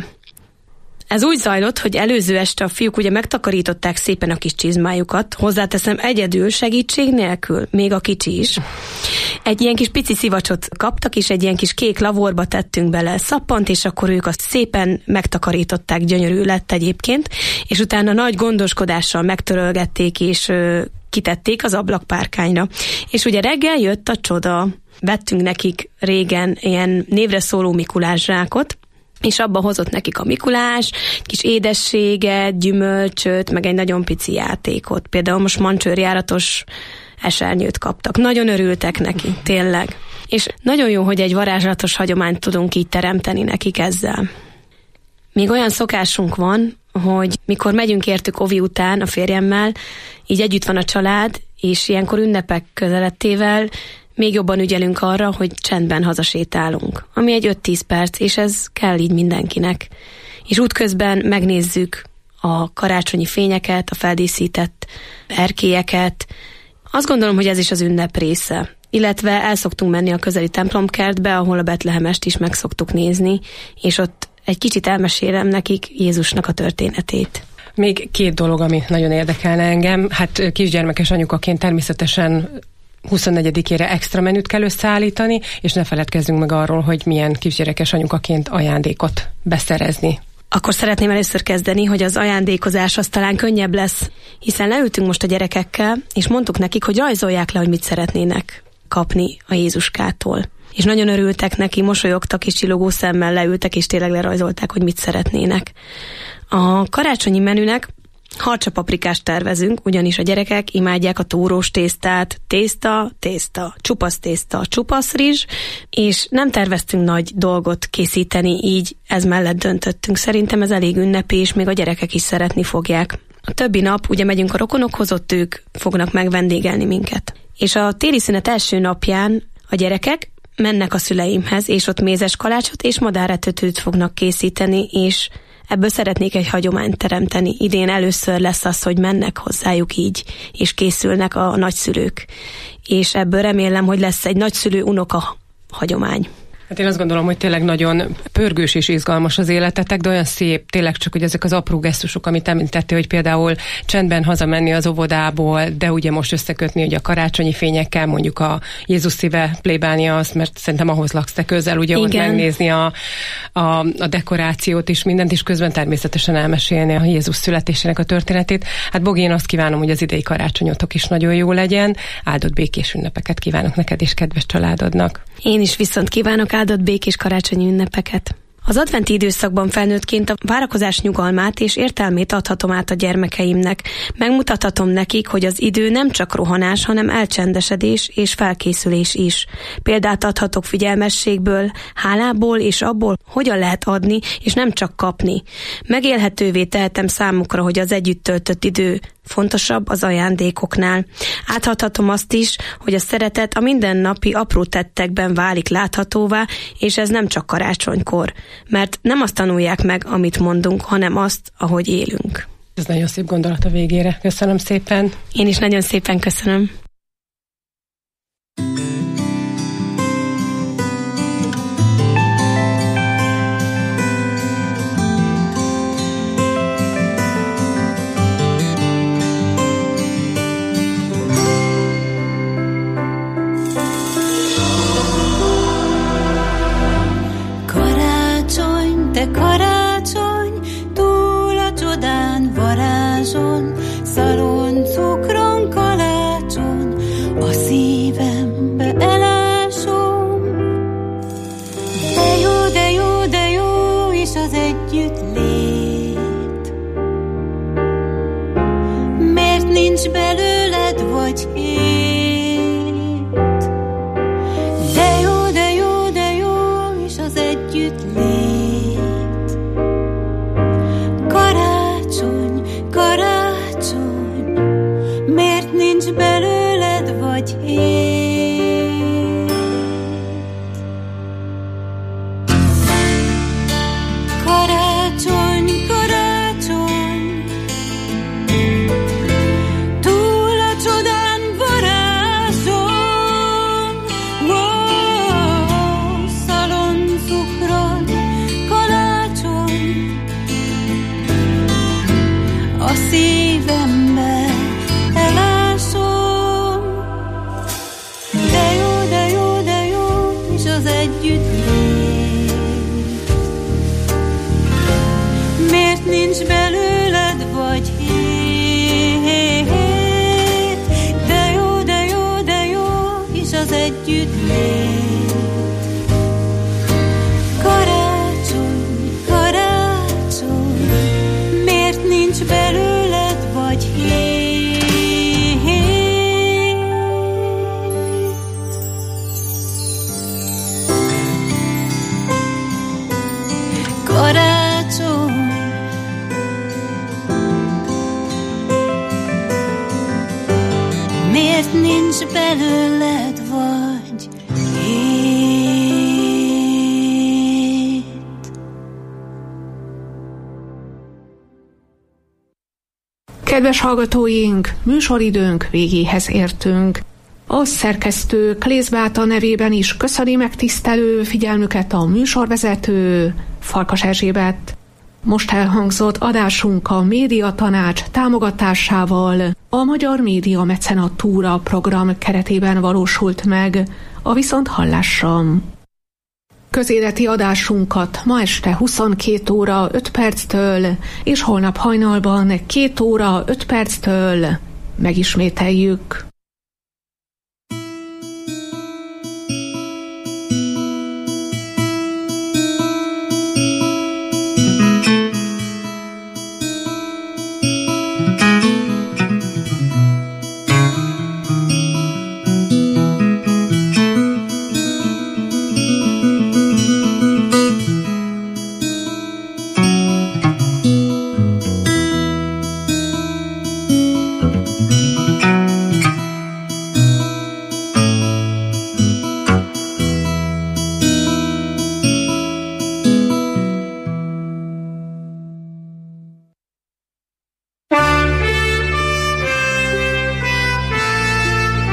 Ez úgy zajlott, hogy előző este a fiúk ugye megtakarították szépen a kis csizmájukat, hozzáteszem egyedül, segítség nélkül, még a kicsi is. Egy ilyen kis pici szivacsot kaptak, és egy ilyen kis kék lavorba tettünk bele szappant, és akkor ők azt szépen megtakarították, gyönyörű lett egyébként, és utána nagy gondoskodással megtörölgették, és kitették az ablakpárkányra. És ugye reggel jött a csoda, vettünk nekik régen ilyen névre szóló Mikulás zsákot, és abba hozott nekik a Mikulás, kis édességet, gyümölcsöt, meg egy nagyon pici játékot. Például most mancsőrjáratos esernyőt kaptak. Nagyon örültek neki, tényleg. És nagyon jó, hogy egy varázslatos hagyományt tudunk így teremteni nekik ezzel. Még olyan szokásunk van, hogy mikor megyünk értük ovi után a férjemmel, így együtt van a család, és ilyenkor ünnepek közelettével még jobban ügyelünk arra, hogy csendben hazasétálunk. Ami egy 5-10 perc, és ez kell így mindenkinek. És útközben megnézzük a karácsonyi fényeket, a feldíszített erkélyeket. Azt gondolom, hogy ez is az ünnep része. Illetve el szoktunk menni a közeli templomkertbe, ahol a Betlehemest is meg szoktuk nézni, és ott egy kicsit elmesélem nekik Jézusnak a történetét. Még 2 dolog, ami nagyon érdekelne engem. Hát kisgyermekes anyukaként természetesen 24-ére extra menüt kell összeállítani, és ne feledkezzünk meg arról, hogy milyen kisgyerekes anyukaként ajándékot beszerezni. Akkor szeretném először kezdeni, hogy az ajándékozás az talán könnyebb lesz, hiszen leültünk most a gyerekekkel, és mondtuk nekik, hogy rajzolják le, hogy mit szeretnének kapni a Jézuskától. És nagyon örültek neki, mosolyogtak és csillogó szemmel leültek, és tényleg lerajzolták, hogy mit szeretnének. A karácsonyi menünek harcsapaprikást tervezünk, ugyanis a gyerekek imádják a túrós tésztát, tészta, csupasz rizs, és nem terveztünk nagy dolgot készíteni, így ez mellett döntöttünk. Szerintem ez elég ünnepi, és még a gyerekek is szeretni fogják. A többi nap ugye megyünk a rokonokhoz, ott ők fognak megvendégelni minket. És a téli szünet első napján a gyerekek mennek a szüleimhez, és ott mézes kalácsot és madáretetőt fognak készíteni, és ebből szeretnék egy hagyományt teremteni. Idén először lesz az, hogy mennek hozzájuk így, és készülnek a nagyszülők. És ebből remélem, hogy lesz egy nagyszülő-unoka hagyomány. Hát én azt gondolom, hogy tényleg nagyon pörgős és izgalmas az életetek, de olyan szép, tényleg csak, hogy ezek az apró gesztusok, amit említettél, hogy például csendben hazamenni az óvodából, de ugye most összekötni ugye a karácsonyi fényekkel, mondjuk a Jézus szíve plébánia azt, mert szerintem ahhoz laksz te közel, ugye ott megnézni a dekorációt is, mindent is, közben természetesen elmesélni a Jézus születésének a történetét. Hát Bogi, én azt kívánom, hogy az idei karácsonyotok is nagyon jó legyen. Áldott békés ünnepeket kívánok neked és kedves családodnak. Én is viszont kívánok áldott békés karácsonyi ünnepeket. Az adventi időszakban felnőttként a várakozás nyugalmát és értelmét adhatom át a gyermekeimnek. Megmutathatom nekik, hogy az idő nem csak rohanás, hanem elcsendesedés és felkészülés is. Példát adhatok figyelmességből, hálából és abból, hogyan lehet adni, és nem csak kapni. Megélhetővé tehetem számukra, hogy az együtt töltött idő fontosabb az ajándékoknál. Áthathatom azt is, hogy a szeretet a mindennapi apró tettekben válik láthatóvá, és ez nem csak karácsonykor, mert nem azt tanulják meg, amit mondunk, hanem azt, ahogy élünk. Ez nagyon szép gondolat a végére. Köszönöm szépen. Én is nagyon szépen köszönöm. Te karácsony, túl a csodán varázson, szalon, cukron, kalácson, a szívembe elásom. De jó, de jó, de jó is az együttlét. Miért nincs belőled vagy hét? De jó, de jó, de jó is az együttlét. Karácsony, miért nincs belőled vagy hét? Karácsony, karácsony, túl a csodán varázson, wow, szalon, cukron, kalácson, a szívembe elásom. De jó, de jó, de jó is az együttlét. Miért nincs belőled vagy hét? De jó, de jó, de jó is az együttlét. Karácsony, karácsony, miért nincs belőled vagy hét? Karácsony, miért nincs belőled vagy hét? Kedves hallgatóink, műsoridőnk végéhez értünk. A szerkesztő Klészbáta nevében is köszöni megtisztelő figyelmüket a műsorvezető, Farkas Erzsébet. Most elhangzott adásunk a Médiatanács támogatásával a Magyar Média Mecenatúra program keretében valósult meg a Viszonthallásra. Közéleti adásunkat ma este 22 óra 5 perctől és holnap hajnalban 2 óra 5 perctől megismételjük.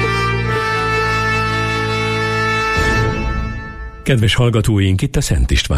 Kedves hallgatóink, itt a Szent István